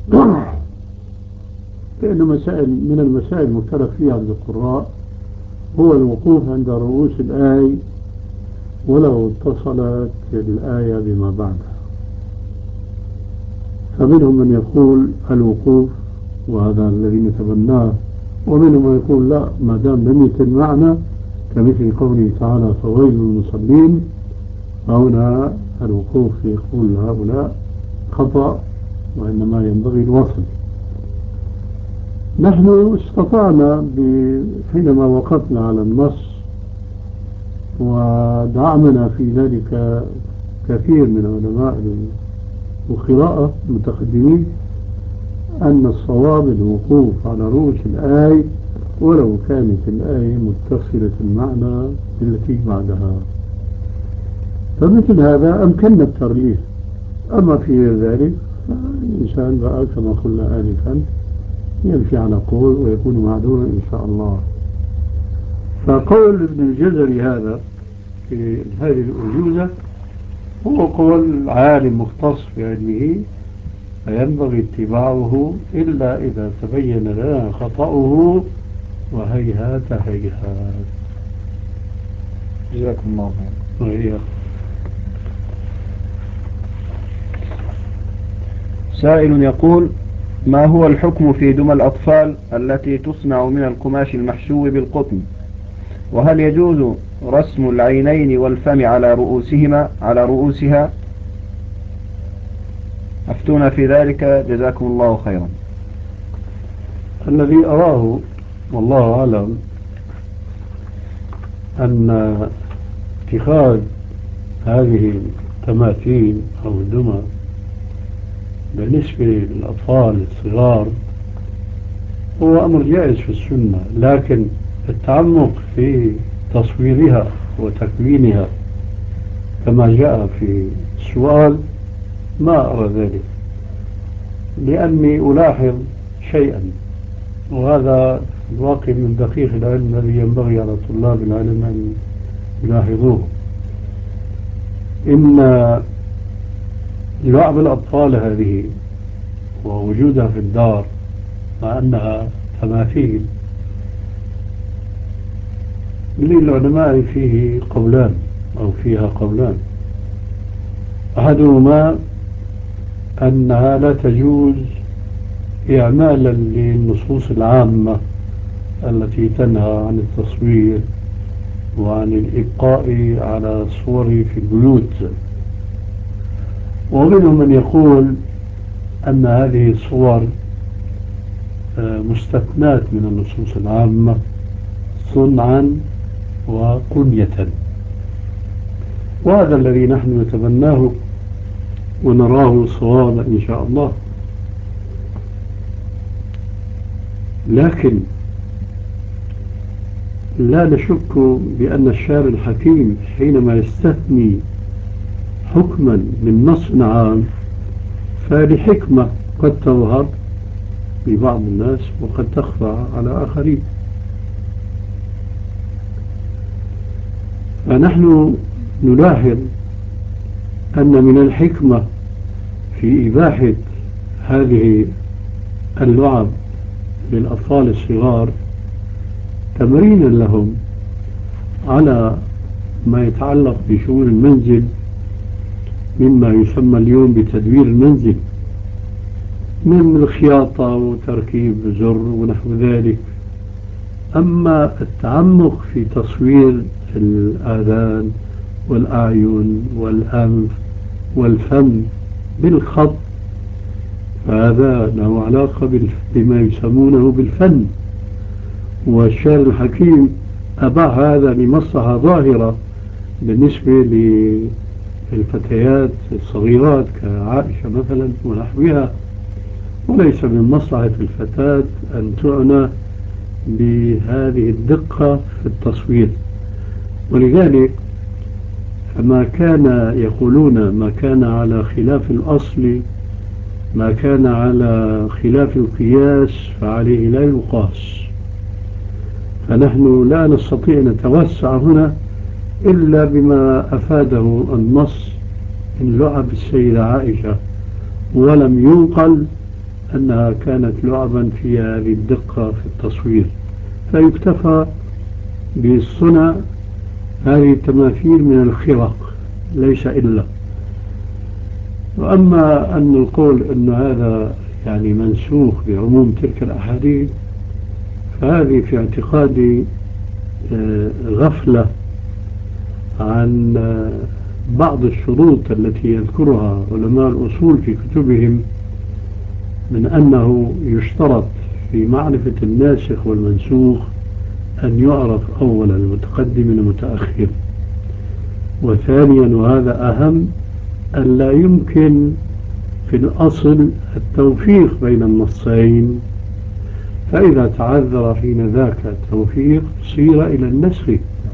لأن مسائل من المسائل المختلف فيها عند القراء هو الوقوف عند رؤوس الآية ولو اتصلت الآية بما بعدها. فمنهم من يقول الوقوف وهذا الذي نتبناه، ومنهم من يقول لا، ما دام لم يتم معنى كمثل قوله تعالى فويل للمصلين، فهنا الوقوف يقول هؤلاء خطأ وإنما ينبغي الوصل. نحن استطعنا حينما وقفنا على النص ودعمنا في ذلك كثير من علماء القراءة المتقدمين أن الصواب الوقوف على رؤوس الآية ولو كانت الآية متصلة المعنى بالتي بعدها. فمثل هذا أمكننا الترجيح. أما في ذلك فالإنسان بقى كما قلنا آنفا يمشي على قول ويكون معذورا إن شاء الله. فقول ابن الجزري هذا في هذه الأرجوزة هو قول عالم مختص بعلمه فينبغي اتباعه إلا إذا تبين لنا خطأه، وهيهات هيهات. جزاكم الله خيرا. سائل يقول: ما هو الحكم في دمى الأطفال التي تصنع من القماش المحشو بالقطن؟ وهل يجوز رسم العينين والفم على رؤوسها؟ أفتونا في ذلك جزاكم الله خيرا. الذي أراه والله أعلم أن اتخاذ هذه التماثيل أو الدمى بالنسبة للأطفال الصغار هو أمر جائز في السنة، لكن التعمق في تصويرها وتكوينها كما جاء في السؤال ما أرى ذلك. لأني ألاحظ شيئا، وهذا في الواقع من دقيق العلم الذي ينبغي على طلاب العلم أن يلاحظوه. إن لعب الأطفال هذه ووجودها في الدار مع أنها تماثيل، للعلماء فيه قولان أو فيها قولان. أحدهما أنها لا تجوز إعمالا للنصوص العامة التي تنهى عن التصوير وعن الإبقاء على الصور في البيوت. ومنهم من يقول أن هذه الصور مستثنات من النصوص العامة صنعا وكنية، وهذا الذي نحن نتبناه ونراه صوابا إن شاء الله. لكن لا نشك بأن الشارع الحكيم حينما يستثني حكما من نص عام فلحكمة قد تظهر لبعض الناس وقد تخفى على آخرين. فنحن نلاحظ أن من الحكمة في إباحة هذه اللعب للأطفال الصغار تمرينا لهم على ما يتعلق بشؤون المنزل مما يسمى اليوم بتدوير المنزل من الخياطة وتركيب زر ونحو ذلك. أما التعمق في تصوير الآذان والأعين والأنف والفم بالخط فهذا له علاقة بما يسمونه بالفن، والشعر الحكيم أباح هذا لمصلحة ظاهرة بالنسبة للفتيات الصغيرات كعائشة مثلا ونحوها، وليس من مصلحة الفتاة أن تعنى بهذه الدقة في التصوير. ولذلك فما كان يقولون ما كان على خلاف الأصل، ما كان على خلاف القياس فعليه لا يقاس. فنحن لا نستطيع أن نتوسع هنا إلا بما أفاده النص من لعب السيدة عائشة، ولم ينقل أنها كانت لعبا في هذه الدقة في التصوير، فيكتفى بالصنع هذه التماثيل من الخرق ليس إلا. وأما أن نقول أن هذا يعني منسوخ بعموم تلك الأحاديث فهذه في اعتقادي غفلة عن بعض الشروط التي يذكرها علماء الأصول في كتبهم، من أنه يشترط في معرفة الناسخ والمنسوخ أن يعرف أولا المتقدم من المتأخر، وثانيا وهذا أهم أن لا يمكن في الأصل التوفيق بين النصين، فإذا تعذر حين ذاك التوفيق صير إلى النسخ.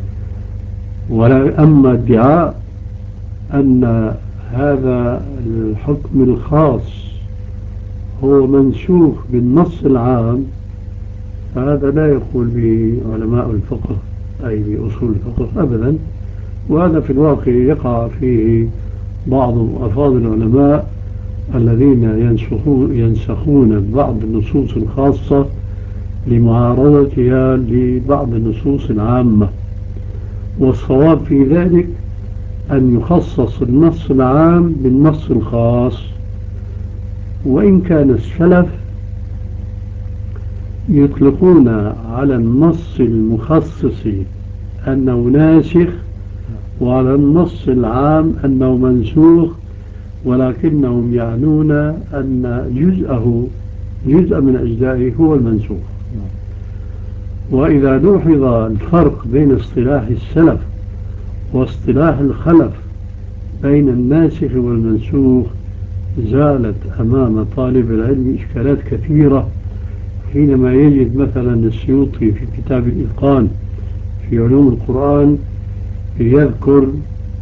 ولا أما ادعاء أن هذا الحكم الخاص هو منسوخ بالنص العام فهذا لا يقول به علماء الفقه أي بأصول الفقه أبدا. وهذا في الواقع يقع فيه بعض أفاضل العلماء الذين ينسخون بعض النصوص الخاصة لمعارضتها لبعض النصوص العامة. والصواب في ذلك أن يخصص النص العام بالنص الخاص، وإن كان السلف يطلقون على النص المخصص أنه ناسخ وعلى النص العام أنه منسوخ، ولكنهم يعنون أن جزء من أجزائه هو المنسوخ. وإذا لوحظ الفرق بين اصطلاح السلف واصطلاح الخلف بين الناسخ والمنسوخ زالت أمام طالب العلم إشكالات كثيرة، حينما يجد مثلا السيوطي في كتاب الإتقان في علوم القرآن يذكر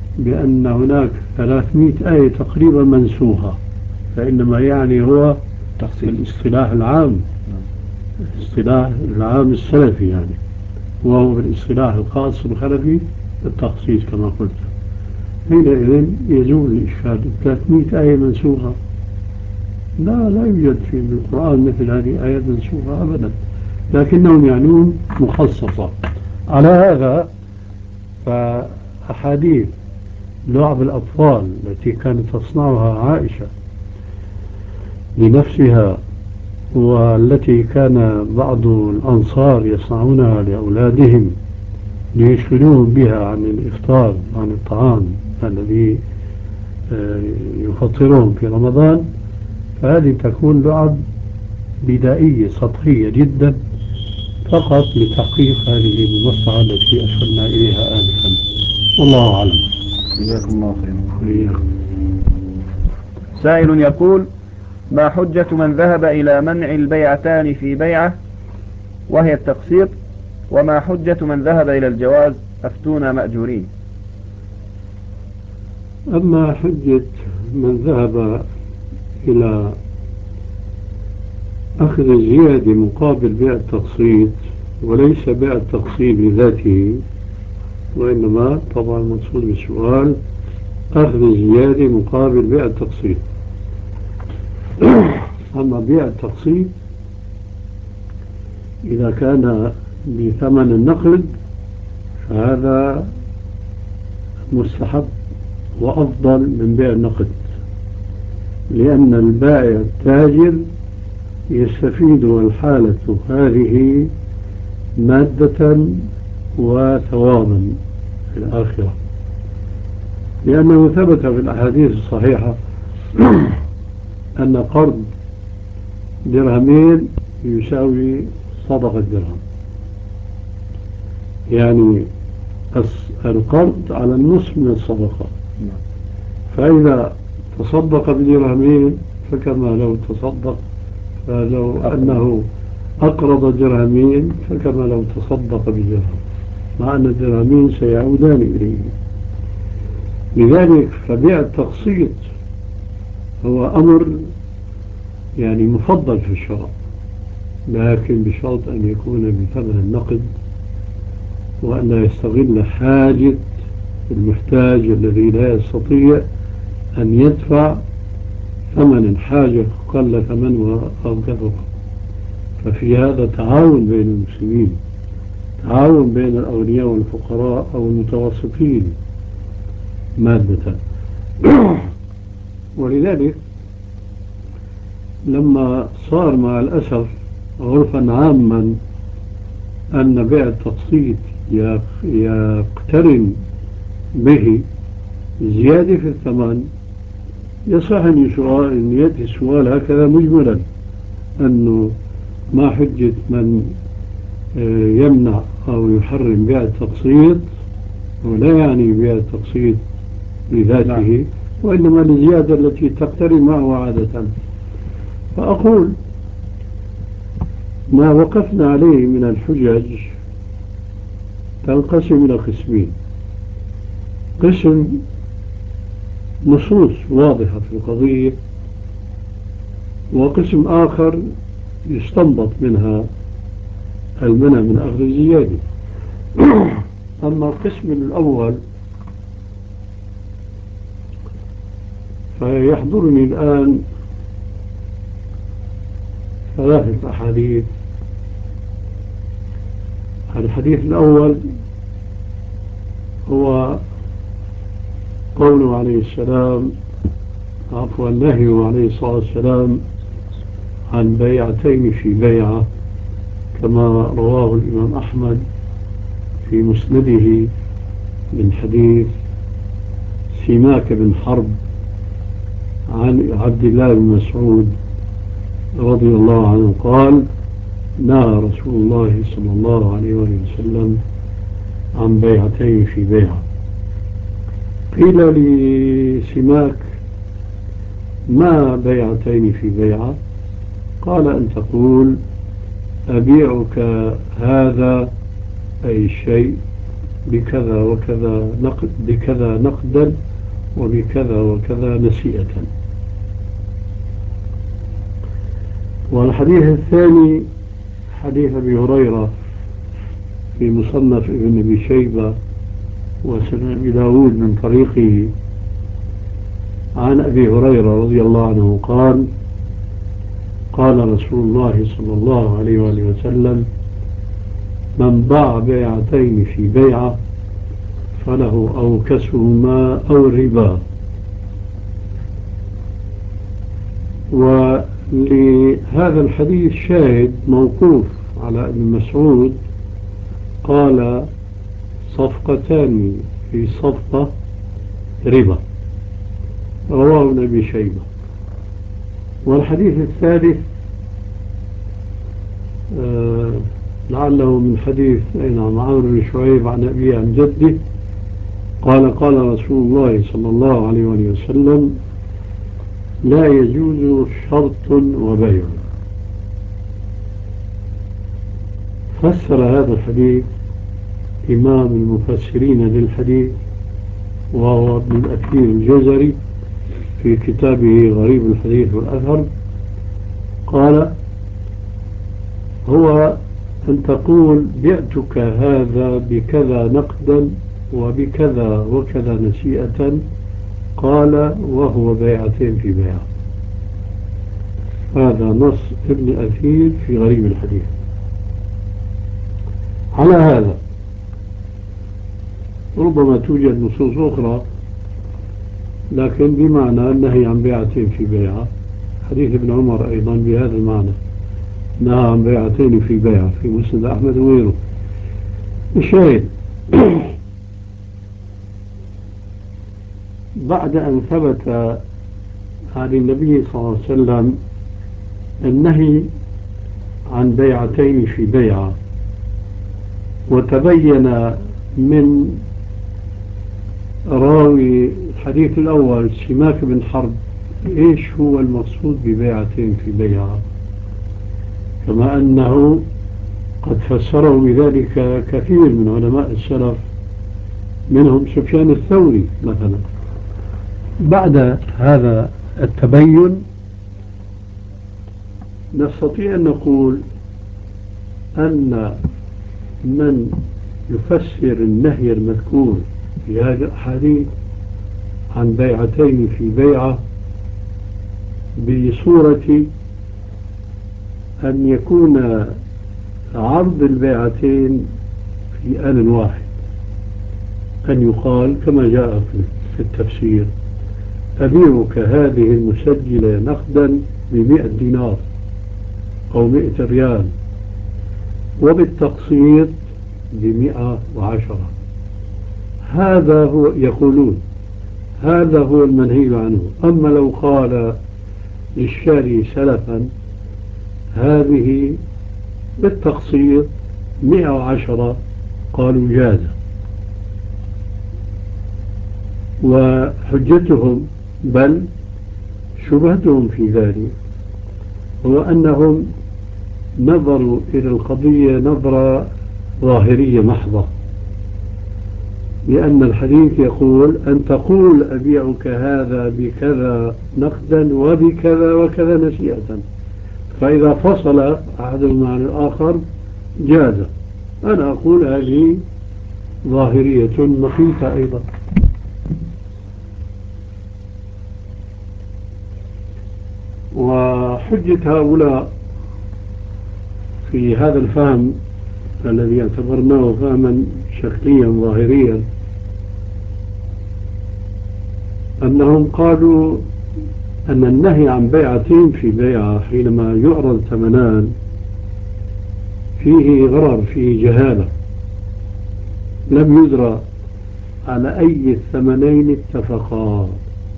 بأن هناك 300 آية تقريبا منسوخة، فإنما يعني هو بالاصطلاح العام، الاصطلاح العام السلفي يعني، وهو بالاصطلاح الخاص الخلفي التخصيص كما قلت. حينئذ يزول الإشكال. 300 آية منسوخة؟ لا يوجد في القرآن مثل هذه آيات منسوخة أبدا، لكنهم يعنون مخصصة. على هذا فأحاديث لعب الأطفال التي كانت تصنعها عائشة لنفسها، والتي كان بعض الأنصار يصنعونها لأولادهم ليشغلوهم بها عن الإفطار، عن الطعام الذي يفطرهم في رمضان، فهذه تكون لعب بدائية سطحية جدا فقط لتحقيق هذه المصلحة التي أشرنا إليها آنفا. والله أعلم. جزاكم الله خيرا. سائل يقول: ما حجة من ذهب إلى منع البيعتان في بيعة وهي التقسيط، وما حجة من ذهب إلى الجواز؟ أفتونا مأجورين. أما حجة من ذهب إلى أخذ الزيادة مقابل بيع التقسيط، وليس بيع التقسيط بذاته، وإنما طبعا المقصود بالسؤال أخذ الزيادة مقابل بيع التقسيط. أما بيع التقسيط إذا كان بثمن النقد فهذا مستحب وأفضل من بيع النقد، لأن البائع التاجر يستفيد، والحالة هذه مادة وثوابا في الآخرة، لأنه ثبت في الأحاديث الصحيحة أن قرض درهمين يساوي صدقة درهم، يعني القرض على النصف من الصدقة، فإذا تصدق بدرهمين فكما لو تصدق، فلو أنه أقرض درهمين فكما لو تصدق بدرهم، مع أن الدرهمين سيعودان إليه. لذلك فبيع التقسيط هو أمر يعني مفضل في الشرع، لكن بشرط أن يكون بثمن النقد، وأن لا يستغل حاجة المحتاج الذي لا يستطيع أن يدفع ثمن حاجة قل ثمنها أو كثر. ففي هذا تعاون بين المسلمين، تعاون بين الأغنياء والفقراء أو المتوسطين مادة. ولذلك لما صار مع الأسف عرفا عاما أن بيع التقسيط يقترن به زيادة في الثمن، يصح أن يأتي السؤال هكذا مجملا، أنه ما حجة من يمنع أو يحرم بيع التقسيط، ولا يعني بيع التقسيط بذاته، وإنما الزيادة التي تقترن معه عادة. فأقول ما وقفنا عليه من الحجج تنقسم إلى قسمين: قسم نصوص واضحة في القضية، وقسم آخر يستنبط منها المنع من أخذ الزيادة. أما القسم الأول فيحضرني الآن 3 أحاديث. الحديث الأول هو قوله عليه السلام، عفوا نهيه عليه الصلاة والسلام عن بيعتين في بيعة، كما رواه الإمام أحمد في مسنده من حديث سماك بن حرب عن عبد الله بن مسعود رضي الله عنه قال: نهى رسول الله صلى الله عليه وسلم عن بيعتين في بيعة. قيل لسماك: ما بيعتين في بيعة؟ قال: أن تقول أبيعك هذا أي الشيء بكذا وكذا بكذا نقدا وبكذا وكذا نسيئة. والحديث الثاني حديث أبي هريرة في مصنف ابن أبي شيبة وسنن أبي داود من طريقه عن أبي هريرة رضي الله عنه قال قال رسول الله صلى الله عليه وآله وسلم من باع بيعتين في بيعة فله أوكسهما أو الربا. ولهذا الحديث شاهد موقوف على ابن مسعود قال صفقتان في صفقة ربا، رواه ابن أبي شيبة. والحديث الثالث لعله من حديث عمرو بن شعيب عن أبي عن جده قال قال رسول الله صلى الله عليه وسلم لا يجوز شرط وبيع. فسر هذا الحديث إمام المفسرين للحديث وهو ابن الأثير الجزري في كتابه غريب الحديث والأثر قال هو أن تقول بعتك هذا بكذا نقدا وبكذا وكذا نسيئة، قال وهو بيعتين في بيع. هذا نص ابن أثير في غريب الحديث. على هذا ربما توجد نصوص أخرى لكن بمعنى النهي عن بيعتين في بيعة. حديث ابن عمر أيضا بهذا المعنى، نهى عن بيعتين في بيعة في مسند أحمد وغيره. الشاهد بعد أن ثبت عن النبي صلى الله عليه وسلم النهي عن بيعتين في بيعة، وتبين من راوي الحديث الأول سماك بن حرب إيش هو المقصود ببيعتين في بيعة، كما أنه قد فسره بذلك كثير من علماء السلف منهم سفيان الثوري مثلا. بعد هذا التبين نستطيع أن نقول أن من يفسر النهي المذكور في هذه الأحاديث عن بيعتين في بيعة بصورة أن يكون عرض البيعتين في آن واحد، أن يقال كما جاء في التفسير أبيعك هذه المسجلة نقدا ب100 دينار أو 100 ريال وبالتقسيط ب110. هذا هو يقولون هذا هو المنهي عنه. أما لو قال للشاري سلفا هذه بالتقسيط 110 قالوا جاز. وحجتهم بل شبهتهم في ذلك هو أنهم نظروا إلى القضية نظرة ظاهرية محضة، لأن الحديث يقول أن تقول أبيعك هذا بكذا نقدا وبكذا وكذا نسيئة، فإذا فصل أحدهما عن الآخر جاز. أنا أقول هذه ظاهرية مخيفة أيضا. وحجة هؤلاء في هذا الفهم الذي اعتبرناه فهما شكليا ظاهريا أنهم قالوا أن النهي عن بيعتين في بيعة حينما يعرض ثمنان فيه غرر، فيه جهالة، لم يدرى على أي الثمنين اتفقا.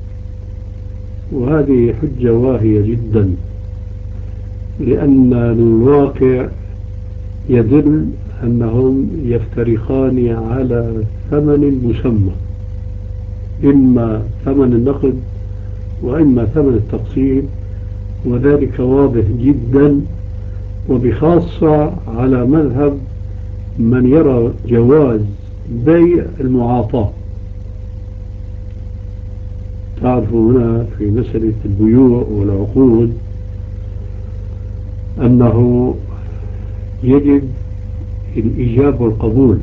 وهذه حجة واهية جدا، لأن الواقع يدل أنهم يفترقان على ثمن مسمى، إما ثمن النقد وإما ثمن التقسيط، وذلك واضح جدا، وبخاصة على مذهب من يرى جواز بيع المعاطاة. تعرفوا هنا في مسألة البيوع والعقود أنه يجب الإيجاب والقبول،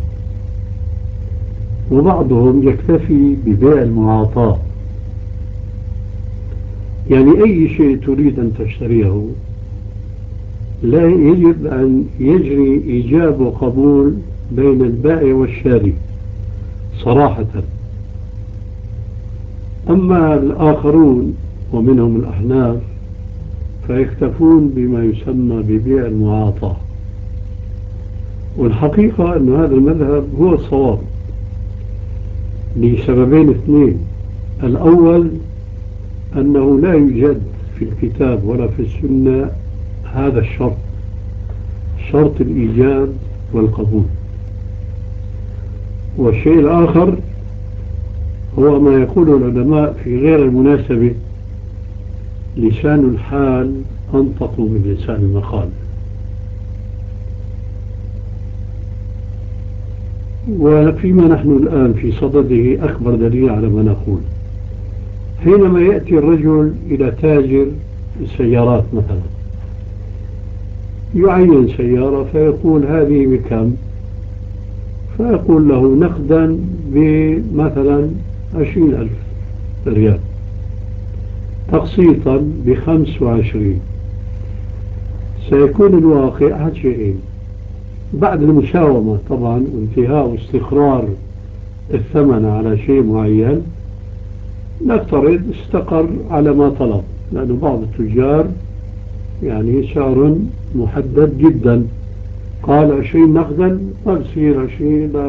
وبعضهم يكتفي ببيع المعاطاة، يعني أي شيء تريد أن تشتريه لا يجب أن يجري إيجاب وقبول بين البائع والشاري صراحة. أما الآخرون ومنهم الأحناف فيكتفون بما يسمى ببيع المعاطاة، والحقيقة أن هذا المذهب هو الصواب لسببين اثنين. الأول أنه لا يوجد في الكتاب ولا في السنة هذا الشرط، شرط الإيجاب والقبول. والشيء الآخر هو ما يقوله العلماء في غير المناسبة: لسان الحال أنطق من لسان المقال. وفيما نحن الآن في صدده أكبر دليل على ما نقول، حينما يأتي الرجل إلى تاجر السيارات مثلا، يعين سيارة فيقول هذه بكم، فيقول له نقدا بمثلا 20,000 ريال، تقسيطا ب25. سيكون الواقع أحد شيئين: بعد المساومة طبعا وانتهاء واستقرار الثمن على شيء معين، نفترض استقر على ما طلب، لأن بعض التجار يعني سعر محدد جدا، قال 20 نقدا ما بصير 20، لا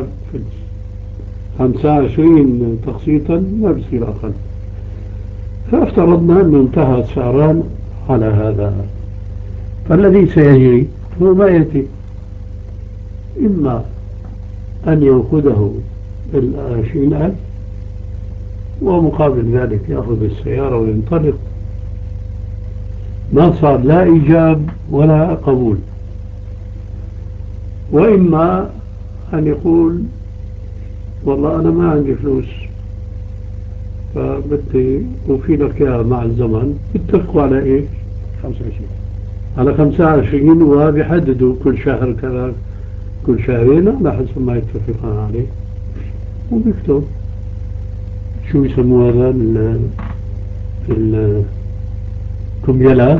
25 تقسيطا ما بصير أقل. فافترضنا أنه انتهى السعران على هذا، فالذي سيجري هو ما يأتي: إما أن يأخذه 20,000 ومقابل ذلك يأخذ السيارة وينطلق، ما صار لا إيجاب ولا قبول. وإما أن يقول والله أنا ما عندي فلوس فبدي وفي لك إياها مع الزمن، اتفقوا على إيه؟ 25. على 25، وبيحددوا كل شهر كذا، كل شهرين على حسب ما يتفقون عليه، وبيكتب شو يسموه هذا الكمبيالات،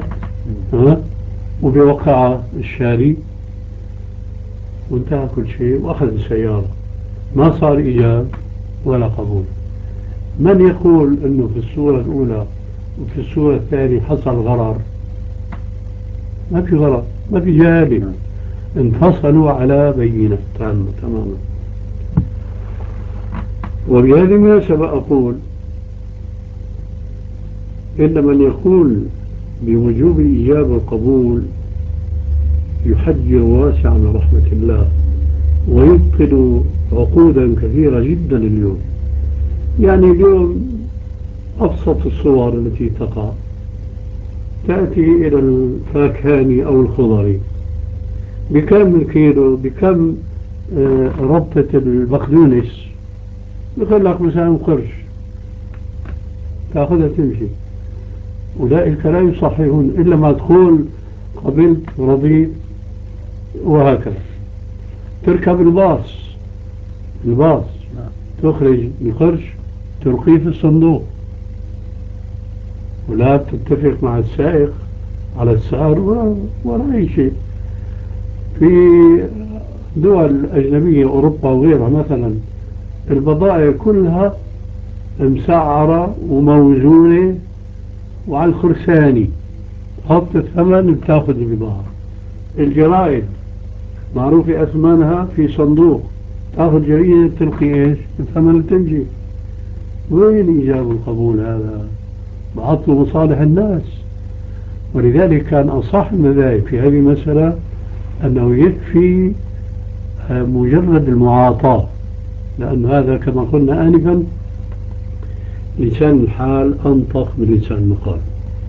وبيوقع الشاري، وانتهى كل شيء وأخذ السيارة، ما صار إيجاب ولا قبول. من يقول أنه في الصورة الأولى وفي الصورة الثانية حصل غرر؟ ما في غرر، ما في جهالة، انفصلوا على بينة تامة تماما. وبهذه المناسبة أقول إن من يقول بوجوب الإيجاب والقبول يحجر واسعا من رحمة الله، ويبطل عقودا كثيرة جدا اليوم. يعني اليوم أبسط الصور التي تقع، تأتي إلى الفاكهاني أو الخضري: بكم الكيلو، بكم ربطة البقدونس؟ يقول لك مثلا قرش، تأخذها تمشي. أولئك لا يصححون إلا ما تقول قبلت رضيت، وهكذا. تركب الباص تخرج القرش تلقيه في الصندوق، ولا تتفق مع السائق على السعر ولا أي شيء. في دول أجنبية أوروبا وغيرها مثلا، البضائع كلها مسعرة وموزونة، وعلى الخرساني تحط الثمن بتاخذ البضاعة. الجرائد معروف أثمانها في صندوق، تاخذ جريدة تلقي إيش الثمن تمشي. وين إيجاب القبول هذا؟ بعطل مصالح الناس. ولذلك كان أصح المذاهب في هذه المسألة أنه يكفي مجرد المعاطاة، لأن هذا كما قلنا آنفا لسان الحال أنطق من لسان المقال.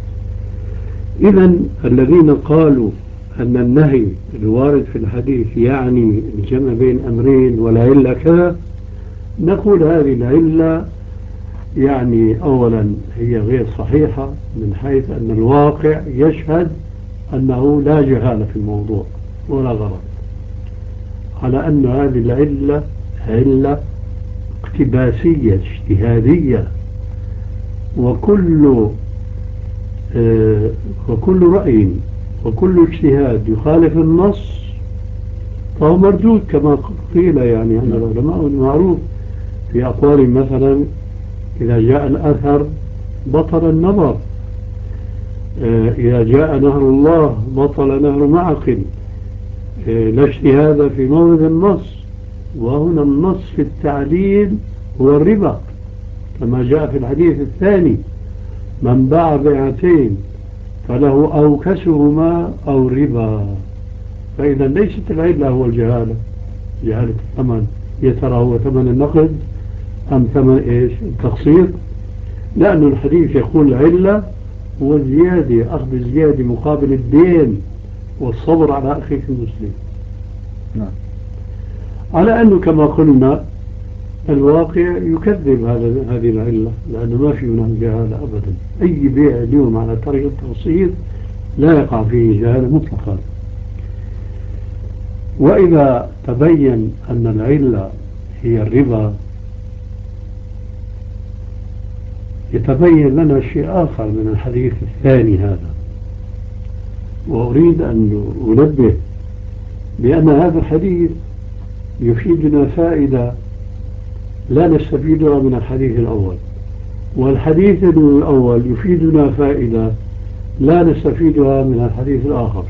إذن الذين قالوا أن النهي الوارد في الحديث يعني الجمع بين أمرين والعلة كذا، نقول هذه العلة يعني أولا هي غير صحيحة، من حيث أن الواقع يشهد أنه لا جهالة في الموضوع ولا غلط، على أن هذه العلة علة اقتباسية اجتهادية، وكل وكل رأي وكل اجتهاد يخالف النص فهو مردود كما قيل يعني عند العلماء. المعروف في أقوال مثلا إذا جاء الأثر بطل النظر، إذا جاء نهر الله بطل نهر معقل، لا اجتهاد في مورد النص. وهنا النص في التعليل هو الربا كما جاء في الحديث الثاني: من باع بيعتين فله أوكسهما أو ربا. فإذا ليست العلة هو الجهالة، جهالة الثمن، يا ترى هو ثمن النقد أم ثمن إيش التقسيط، لأن الحديث يقول العلة هو الزيادة، أخذ الزيادة مقابل الدين والصبر على أخيك المسلم. نعم. على أنه كما قلنا الواقع يكذب هذه العلة، لأنه ما في هناك جهالة أبدا. أي بيع اليوم على طريق التقسيط لا يقع فيه جهالة مطلقا. وإذا تبين أن العلة هي الربا يتبين لنا شيء آخر من الحديث الثاني هذا، وأريد أن أنبه بأن هذا الحديث يفيدنا فائدة لا نستفيدها من الحديث الأول، والحديث الأول يفيدنا فائدة لا نستفيدها من الحديث الآخر،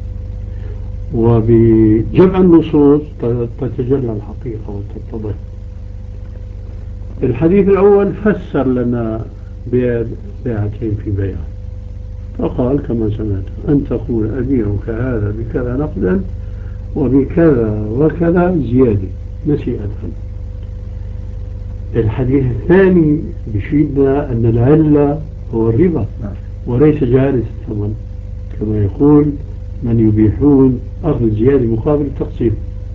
وبجمع النصوص تتجلى الحقيقة وتتضح. الحديث الأول فسر لنا بيعتين في بيع، فقال كما سمعت أن تقول أبيعك هذا بكذا نقدا وبكذا وكذا زيادة نسيئة. الحديث الثاني بيفيدنا أن العلة هو الربا وليس جالس الثمن، كما يقول من يبيحون أخذ الزيادة مقابل التقسيط.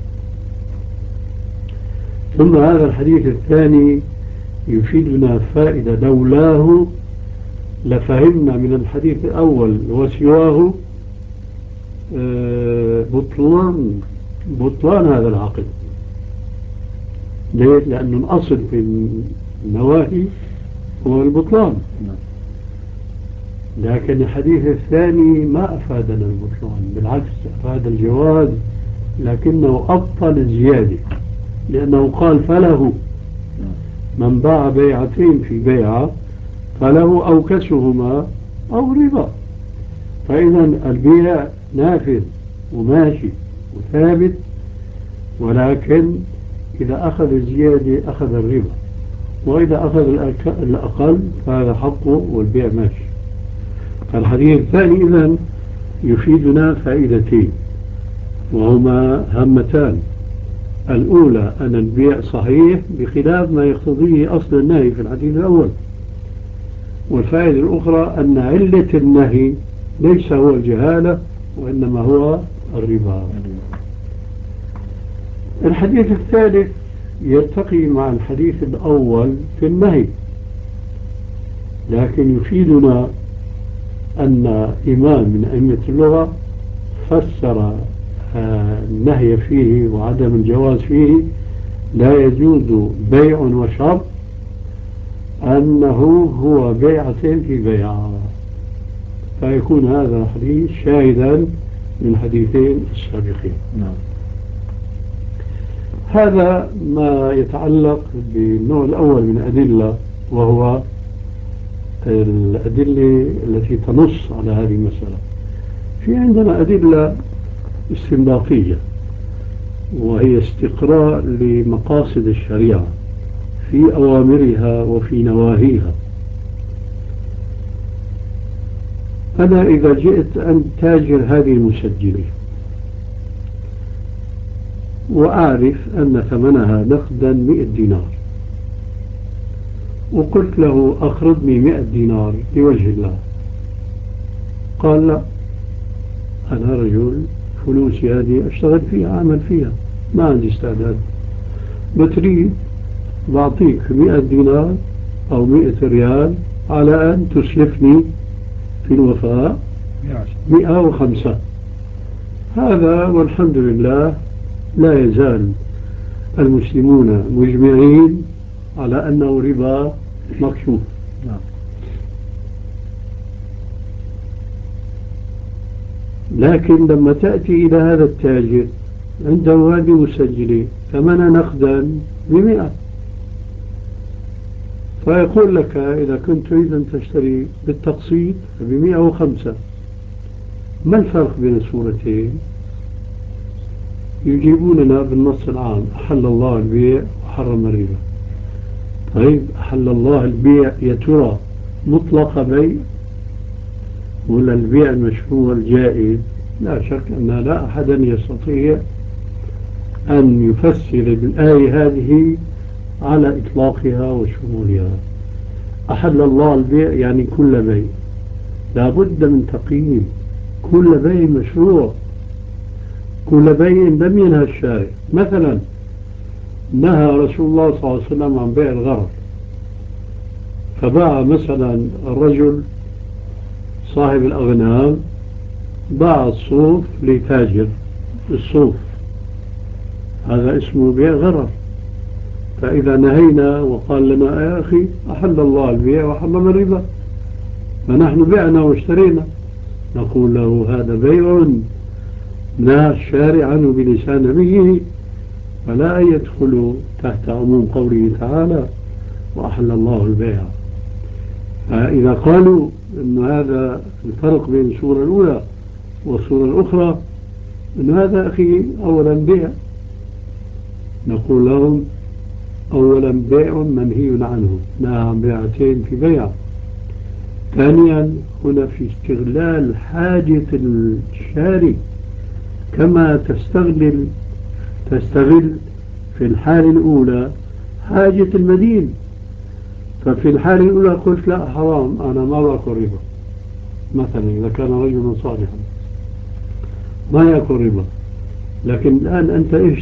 ثم هذا الحديث الثاني يفيدنا فائدة لولاه لفهمنا من الحديث الأول وسواه بطلان هذا العقد. ليه؟ لأنه الأصل في النواهي هو البطلان، لكن الحديث الثاني ما أفادنا البطلان، بالعكس أفاد الجواز، لكنه أبطل الزيادة، لأنه قال فله من باع بيعتين في بيعة فله أوكسهما أو ربا. فإذا البيع نافذ وماشي وثابت، ولكن إذا أخذ الزيادة أخذ الربا، وإذا أخذ الأقل فهذا حقه والبيع ماشي. فالحديث الثاني إذن يفيدنا فائدتين وهما هامتان: الأولى أن البيع صحيح بخلاف ما يقتضيه أصل النهي في الحديث الأول، والفائدة الأخرى أن علة النهي ليس هو الجهالة وإنما هو الربا. الحديث الثالث يلتقي مع الحديث الأول في النهي، لكن يفيدنا أن إمام من أئمة اللغة فسر النهي فيه وعدم الجواز فيه لا يجوز بيع وشرط أنه هو بيعتين في بيعة، فيكون هذا الحديث شاهدا من الحديثين السابقين. هذا ما يتعلق بالنوع الأول من الأدلة، وهو الأدلة التي تنص على هذه المسألة. في عندنا أدلة استنباطية، وهي استقراء لمقاصد الشريعة في أوامرها وفي نواهيها. أنا إذا جئت أن تاجر هذه المسجلة وأعرف أن ثمنها نقدا 100 دينار، وقلت له أخرجني 100 دينار لوجه الله، قال لا، أنا رجل فلوسي هذه أشتغل فيها أعمل فيها ما عندي استعداد، بتريد بعطيك 100 دينار أو 100 ريال على أن تسلفني في الوفاء 105. هذا والحمد لله لا يزال المسلمون مجمعين على أنه ربا مكشوف. لكن لما تأتي إلى هذا التاجر عنده هذه مسجلة ثمن نقدا ب100، فيقول لك إذا كنت تريد أن تشتري بالتقسيط ب105. ما الفرق بين الصورتين؟ يجيبوننا بالنص العام: أحل الله البيع وحرم الربا. طيب أحل الله البيع يا ترى مطلق بيع ولا البيع المشروع الجائز؟ لا شك أن لا أحدا يستطيع أن يفسر بالآية هذه على إطلاقها وشمولها. أحل الله البيع يعني كل بيع، لا بد من تقييم. كل بيع مشروع، كل بيع لم ينهى الشارع. مثلا نهى رسول الله صلى الله عليه وسلم عن بيع الغرض، فباع مثلا الرجل صاحب الأغنام باع الصوف لتاجر الصوف، هذا اسمه بيع غرر. فإذا نهينا وقال لنا يا أخي أحل الله البيع وحرم الربا، فنحن بعنا واشترينا، نقول له هذا بيع نهى الشارع عنه بلسان نبيه، فلا يدخل تحت عموم قوله تعالى وأحل الله البيع. فإذا قالوا أن هذا الفرق بين السورة الأولى والسورة الأخرى أن هذا أخي أولا بيع، نقول لهم أولا بيع منهي عنه، نهى عن بيعتين في بيع. ثانيا هنا في استغلال حاجة الشاري، كما تستغل في الحالة الأولى حاجة المدين. ففي الحالة الأولى قلت لا حرام أنا ما باكل ربا، مثلا إذا كان رجلا صالحا ما يأكل ربا. لكن الآن أنت إيش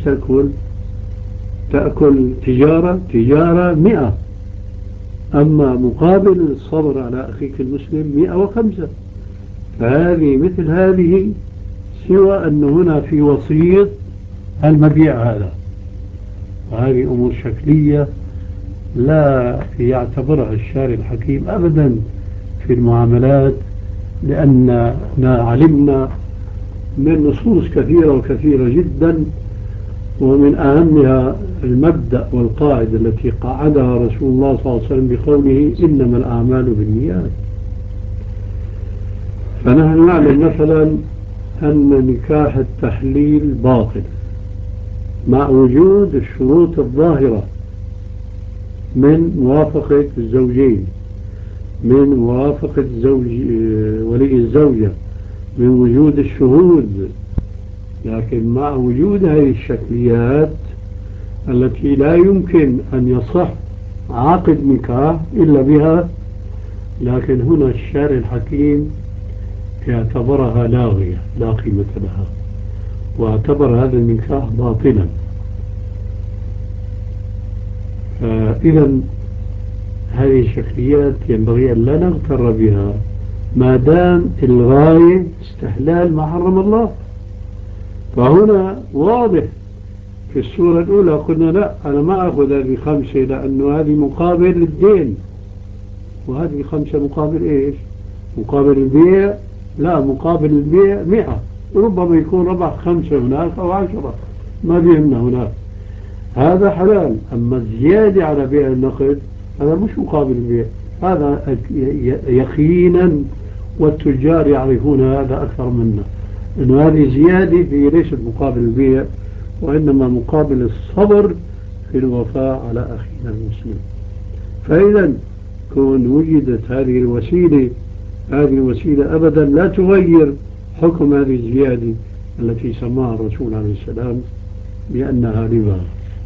تأكل تجارة 100، أما مقابل الصبر على أخيك المسلم 105. فهذه مثل هذه، سوى أن هنا في وسيط المبيع هذا، وهذه أمور شكلية لا يعتبرها الشارع الحكيم أبدا في المعاملات، لأننا علمنا من نصوص كثيرة وكثيرة جدا، ومن أهمها المبدأ والقاعدة التي قاعدها رسول الله صلى الله عليه وسلم بقوله إنما الأعمال بالنيات. فنحن نعلم مثلا أن نكاح التحليل باطل مع وجود الشروط الظاهرة من موافقة الزوجين، من موافقة ولي الزوجة، من وجود الشهود. لكن مع وجود هذه الشكليات التي لا يمكن أن يصح عقد نكاح إلا بها، لكن هنا الشارع الحكيم اعتبرها لاغية لا قيمة لها، واعتبر هذا النكاح باطلا. فإذا هذه الشكليات ينبغي أن لا نغتر بها، ما دام الغاية استحلال ما حرم الله. فهنا واضح في السورة الأولى قلنا لا أنا ما أخذ هذه 5 لأنه هذه مقابل الدين، وهذه 5 مقابل إيش؟ مقابل البيع؟ لا، مقابل البيع 100، ربما يكون ربح 5 هناك أو 10، ما بيهمنا هناك، هذا حلال. أما الزيادة على بيع النقد هذا مش مقابل البيع، هذا يقينا، والتجار يعرفون هذا أكثر منا، أن هذه زيادة هي ليست مقابل البيع، وإنما مقابل الصبر في الوفاء على أخينا المسلم. فإذا كون وجدت هذه الوسيلة، هذه الوسيلة أبدا لا تغير حكم هذه الزيادة التي سماها الرسول عليه السلام بأنها ربا.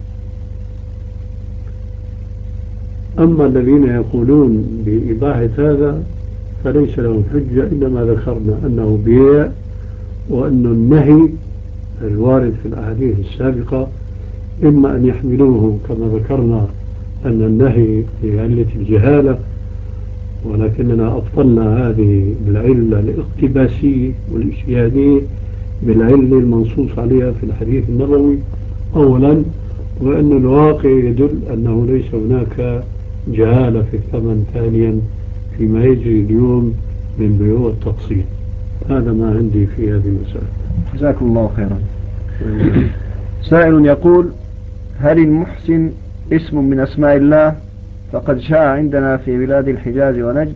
أما الذين يقولون بإباحة هذا فليس لهم حجة إلا ما ذكرنا أنه بيع، وأن النهي الوارد في الأحاديث السابقة إما أن يحملوه كما ذكرنا أن النهي لعلة الجهالة، ولكننا أبطلنا هذه العلة الاقتباسية والاجتهادية بالعلة المنصوص عليها في الحديث النبوي أولا، وأن الواقع يدل أنه ليس هناك جهالة في الثمن ثانيا فيما يجري اليوم من بيوع التقسيط. هذا ما عندي في هذه المسألة. جزاكم الله خيرا. سائل يقول: هل المحسن اسم من أسماء الله؟ فقد شاع عندنا في بلاد الحجاز ونجد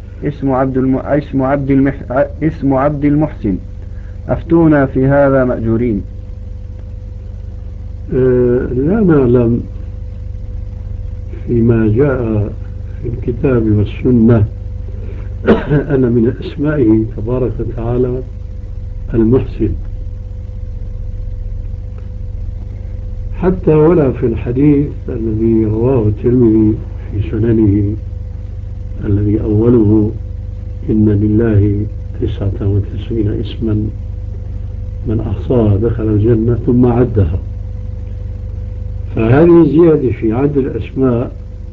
اسم عبد المحسن، أفتونا في هذا مأجورين. لا نعلم فيما جاء في الكتاب والسنة أن من أسمائه تبارك وتعالى المحسن، حتى ولا في الحديث الذي رواه الترمذي في سننه الذي أوله إن لله 99 اسما من أحصاها دخل الجنة ثم عدها. فهذه الزيادة في عد الأسماء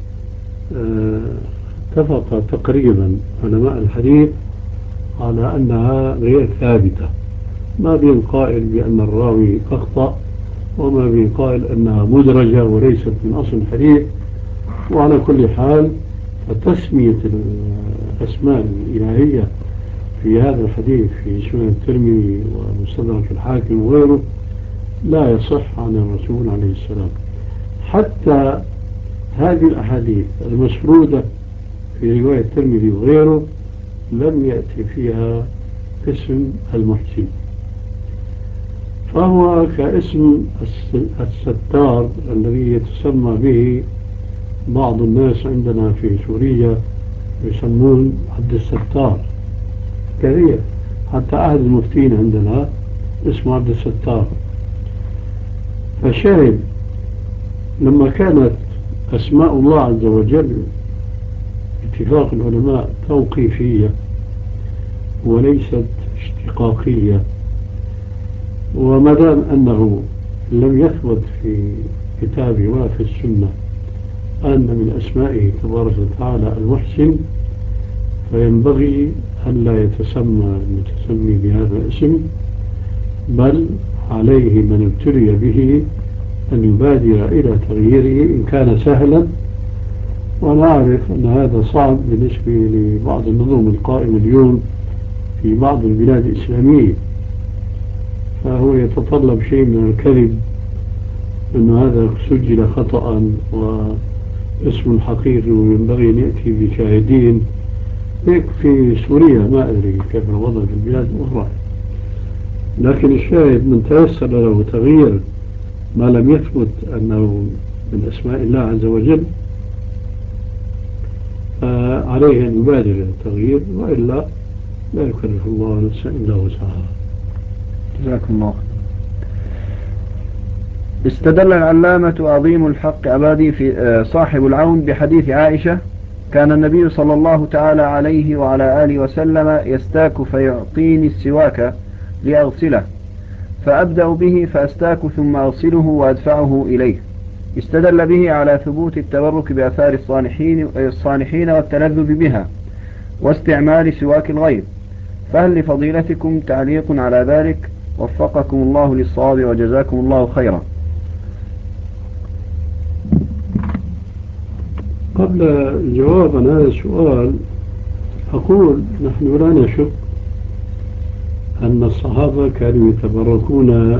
اتفق تقريبا علماء الحديث على أنها غير ثابتة، ما بين قائل بأن الراوي أخطأ، وما بين قائل أنها مدرجة وليست من أصل الحديث. وعلى كل حال فتسمية الأسماء الإلهية في هذا الحديث في سنن الترمذي ومستدرك الحاكم وغيره لا يصح عن الرسول عليه السلام. حتى هذه الأحاديث المسرودة في رواية الترمذي وغيره لم يأتي فيها اسم المحسن، فهو كاسم الستار الذي يتسمى به بعض الناس عندنا في سوريا، يسمون عبد الستار كثير، حتى أحد المفتين عندنا اسمه عبد الستار. فشاهد لما كانت أسماء الله عز وجل اتفاق العلماء توقيفية وليست اشتقاقية، وما دام أنه لم يثبت في كتابه ولا في السنة أن من أسمائه تبارك وتعالى المحسن، فينبغي أن لا يتسمى المتسمي بهذا الاسم، بل عليه من ابتلي به أن يبادر إلى تغييره إن كان سهلا. وأنا أعرف أن هذا صعب بالنسبة لبعض النظم القائمة اليوم في بعض البلاد الإسلامية، فهو يتطلب شيء من الكذب أن هذا سجل خطأ واسم حقيقي وينبغي أن يأتي بشاهدين. هيك في سوريا، ما أدري كيف الوضع في البلاد الأخرى، لكن الشاهد من تيسر له تغيير ما لم يثبت أنه من أسماء الله عز وجل فعليه أن يبادر إلى التغيير، وإلا لا يكلف الله نفسا إلا وسعها. جزاكم الله. استدل العلامة عظيم الحق عبادي في صاحب العون بحديث عائشة: كان النبي صلى الله تعالى عليه وعلى آله وسلم يستاك فيعطيني السواك لأغسله، فأبدأ به فأستاك ثم أغسله وأدفعه إليه. استدل به على ثبوت التبرك بأثار الصالحين والتلذذ بها واستعمال سواك الغير. فهل لفضيلتكم تعليق على ذلك؟ وفقكم الله للصواب وجزاكم الله خيرا. قبل الجواب عن هذا السؤال أقول نحن لا نشك أن الصحابة كانوا يتبركون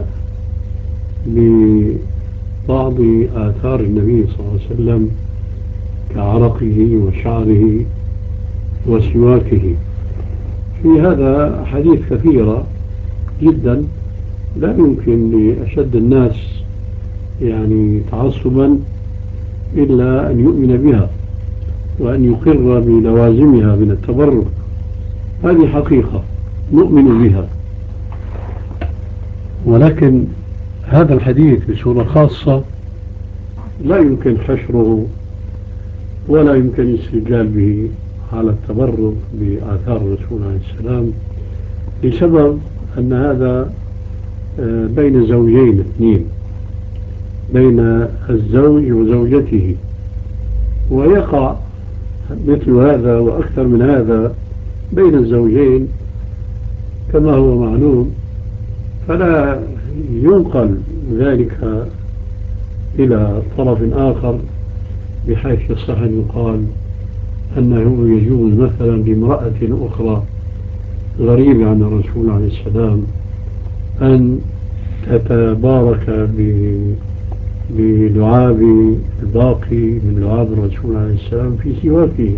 ببعض آثار النبي صلى الله عليه وسلم كعرقه وشعره وسواكه. في هذا حديث كثيرة جدا، لا يمكن لأشد الناس يعني تعصبا إلا أن يؤمن بها وأن يقر بلوازمها من التبرك. هذه حقيقة نؤمن بها، ولكن هذا الحديث بصورة خاصة لا يمكن حشره ولا يمكن الاستدلال به على التبرك بآثار الرسول عليه السلام، لسبب أن هذا بين زوجين اثنين، بين الزوج وزوجته، ويقع مثل هذا وأكثر من هذا بين الزوجين كما هو معلوم، فلا ينقل ذلك إلى طرف آخر بحيث يصح أن يقال أنه يجوز مثلا لامرأة أخرى غريبة عن الرسول عليه السلام أن تتبارك بلعاب الباقي من لعاب الرسول عليه السلام في سواكه.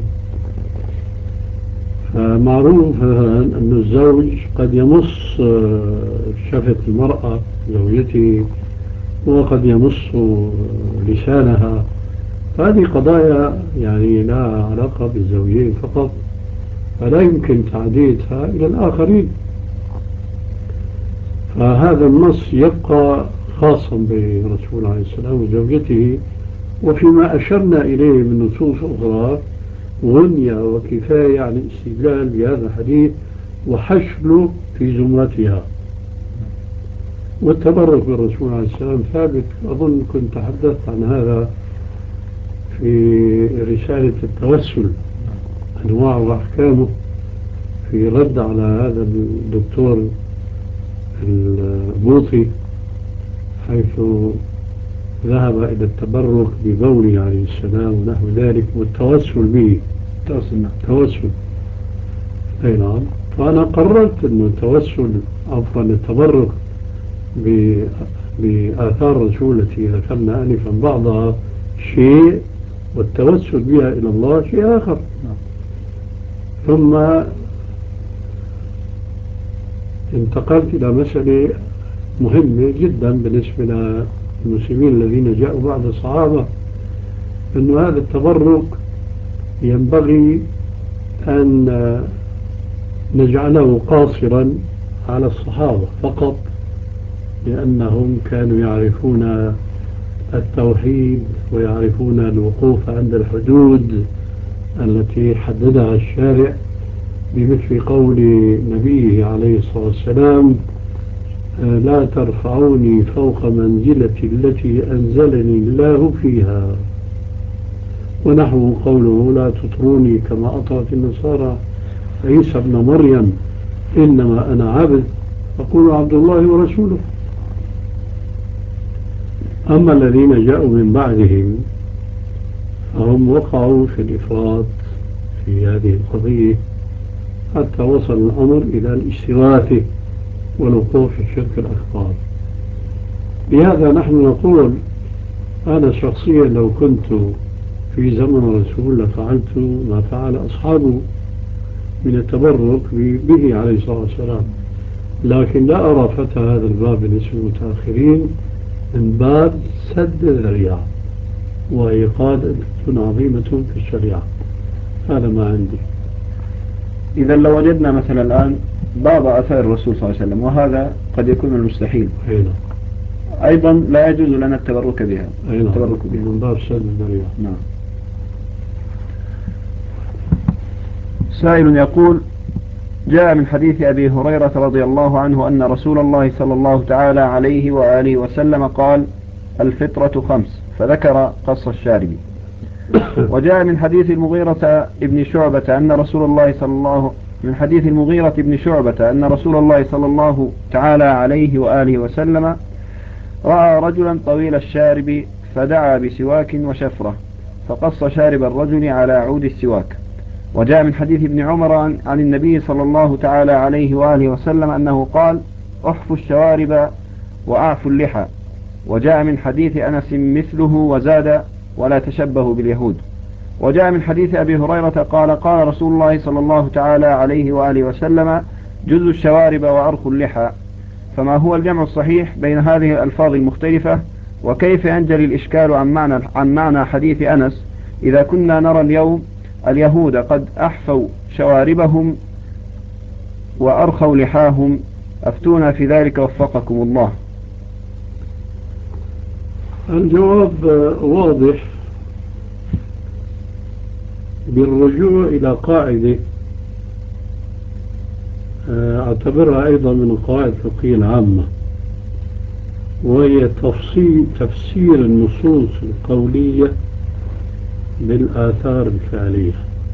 فمعروف أن الزوج قد يمص شفة المرأة زوجته وقد يمص لسانها. هذه قضايا يعني لا علاقة بالزوجين فقط، فلا يمكن تعديدها إلى الآخرين. فهذا النص يبقى خاصا بالرسول عليه السلام وزوجته، وفيما أشرنا إليه من نصوص أخرى غنية وكفاية عن الاستدلال بهذا الحديث وحشره في زمرتها. والتبرك بالرسول عليه السلام ثابت، أظن كنت تحدثت عن هذا في رسالة التوسل أنواع وأحكامه في رد على هذا الدكتور البوطي، حيث ذهب إلى التبرك ببوله عليه السلام ونحو ذلك والتوسل به. توسل أي نعم. فأنا قررت أن التوسل عفوا التبرك بآثار الرسول التي ذكرنا آنفا بعضها شيء والتوسل بها إلى الله شيء آخر. ثم انتقلت إلى مسألة مهمة جدا بالنسبة للمسلمين الذين جاءوا بعد الصحابة، أن هذا التبرك ينبغي أن نجعله قاصرا على الصحابة فقط، لأنهم كانوا يعرفون التوحيد ويعرفون الوقوف عند الحدود التي حددها الشارع بمثل قول نبيه عليه الصلاة والسلام: لا ترفعوني فوق منزلتي التي أنزلني الله فيها. ونحو قوله: لا تطروني كما أطرت النصارى عيسى ابن مريم، إنما أنا عبد فقولوا عبد الله ورسوله. أما الذين جاءوا من بعدهم فهم وقعوا في الإفراط في هذه القضية حتى وصل الأمر إلى الاستغاثة والوقوع في الشرك الأكبر. لهذا نحن نقول أنا شخصيا لو كنت في زمن الرسول لفعلت ما فعل أصحابه من التبرك به عليه الصلاة والسلام، لكن لا أرى فتح هذا الباب بالنسبة للمتأخرين من باب سد الذريعة وهي قاعدة عظيمة في الشريعة. هذا ما عندي. إذا لو وجدنا مثلا الآن بعض آثار الرسول صلى الله عليه وسلم، وهذا قد يكون المستحيل، أيضا لا يجوز لنا التبرك بها. التبرك بها من باب سد الذريعة. نعم. سائل يقول: جاء من حديث أبي هريرة رضي الله عنه أن رسول الله صلى الله تعالى عليه وآله وسلم قال: الفطرة 5، فذكر قص الشارب. وجاء من حديث المغيرة ابن شعبة أن رسول الله صلى الله تعالى عليه وآله وسلم رأى رجلا طويل الشارب فدعا بسواك وشفرة فقص شارب الرجل على عود السواك. وجاء من حديث ابن عمر عن النبي صلى الله تعالى عليه وآله وسلم أنه قال: احفوا الشوارب وأعفوا اللحى. وجاء من حديث أنس مثله وزاد: ولا تشبهوا باليهود. وجاء من حديث أبي هريرة قال: قال رسول الله صلى الله تعالى عليه وآله وسلم: جزوا الشوارب وأرخوا اللحى. فما هو الجمع الصحيح بين هذه الألفاظ المختلفة؟ وكيف ينجلي الإشكال عن معنى حديث أنس إذا كنا نرى اليوم اليهود قد أحفوا شواربهم وأرخوا لحاهم؟ أفتونا في ذلك وفقكم الله. الجواب واضح بالرجوع إلى قاعدة أعتبرها أيضا من القواعد الفقهية العامة، وهي تفسير النصوص القولية بالآثار الفعلية.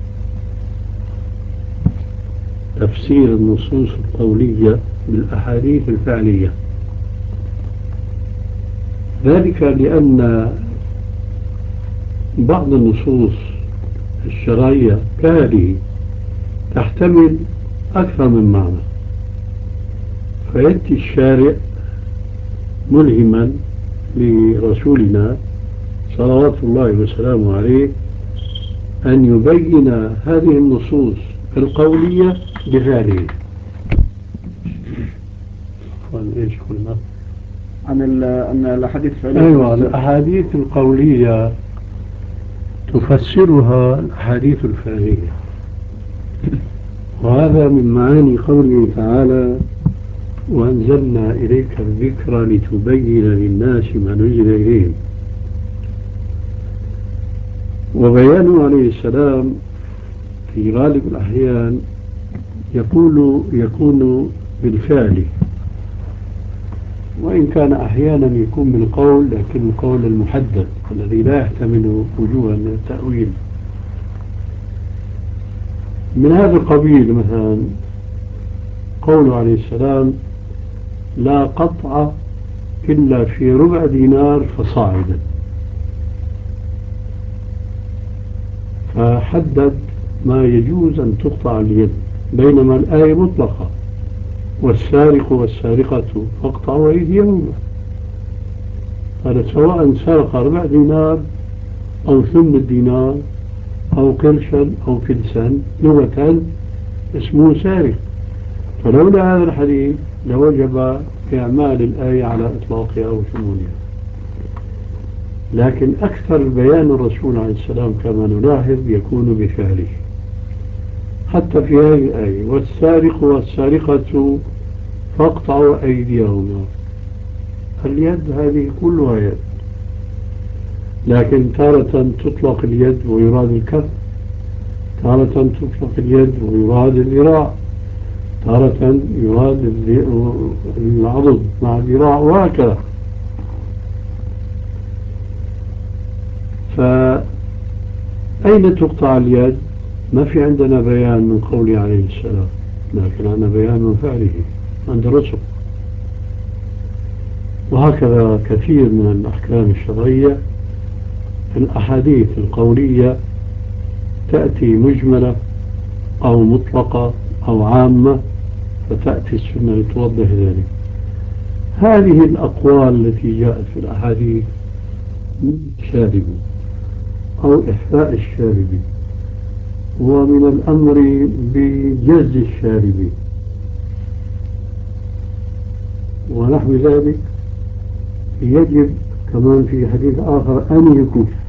تفسير النصوص القولية بالأحاديث الفعلية، ذلك لأن بعض النصوص الشرعية كهذه تحتمل أكثر من معنى، فيأتي الشارع ملهما لرسولنا صلوات الله وسلامه عليه أن يبين هذه النصوص القولية بفعله. إيش قلنا؟ أن الأحاديث الفعلية. أيوة، الأحاديث القولية تفسرها الأحاديث الفعلية، وهذا من معاني قوله تعالى: وأنزلنا إليك الذكر لتبين للناس ما نزل إليهم. وبيانه عليه السلام في غالب الأحيان يكون بالفعل، وإن كان أحيانا يكون بالقول، لكن القول المحدد الذي لا يحتمل وجوها من التأويل. من هذا القبيل مثلا قوله عليه السلام: لا قطع إلا في ربع دينار فصاعدا، فحدد ما يجوز أن تقطع اليد، بينما الآية مطلقة: والسارق والسارقة فاقطعوا أيديهما. قال سواء سرق ربع دينار أو ثمن الدينار أو قرشا أو فلسا، لغة اسمه سارق. فلولا هذا الحديث لوجب إعمال الآية على إطلاقها وشمولها، لكن أكثر بيان الرسول عليه السلام كما نلاحظ يكون بفعله. حتى في هذه الآية: والسارق والسارقة فاقطعوا أيديهما، اليد هذه كلها يد، لكن تارة تطلق اليد ويراد الكف، تارة تطلق اليد ويراد الذراع، تارة يراد العضد مع الذراع، وهكذا. فأين تقطع اليد؟ ما في عندنا بيان من قوله عليه السلام، لكن عندنا بيان من فعله عند الرسل. وهكذا كثير من الأحكام الشرعية في الأحاديث القولية تأتي مجملة أو مطلقة أو عامة، فتأتي السنة لتوضح ذلك. هذه الأقوال التي جاءت في الأحاديث من الشارب أو إحفاء الشارب، ومن الأمر بجز الشارب ونحو ذلك، يجب كمان في حديث آخر أن يكف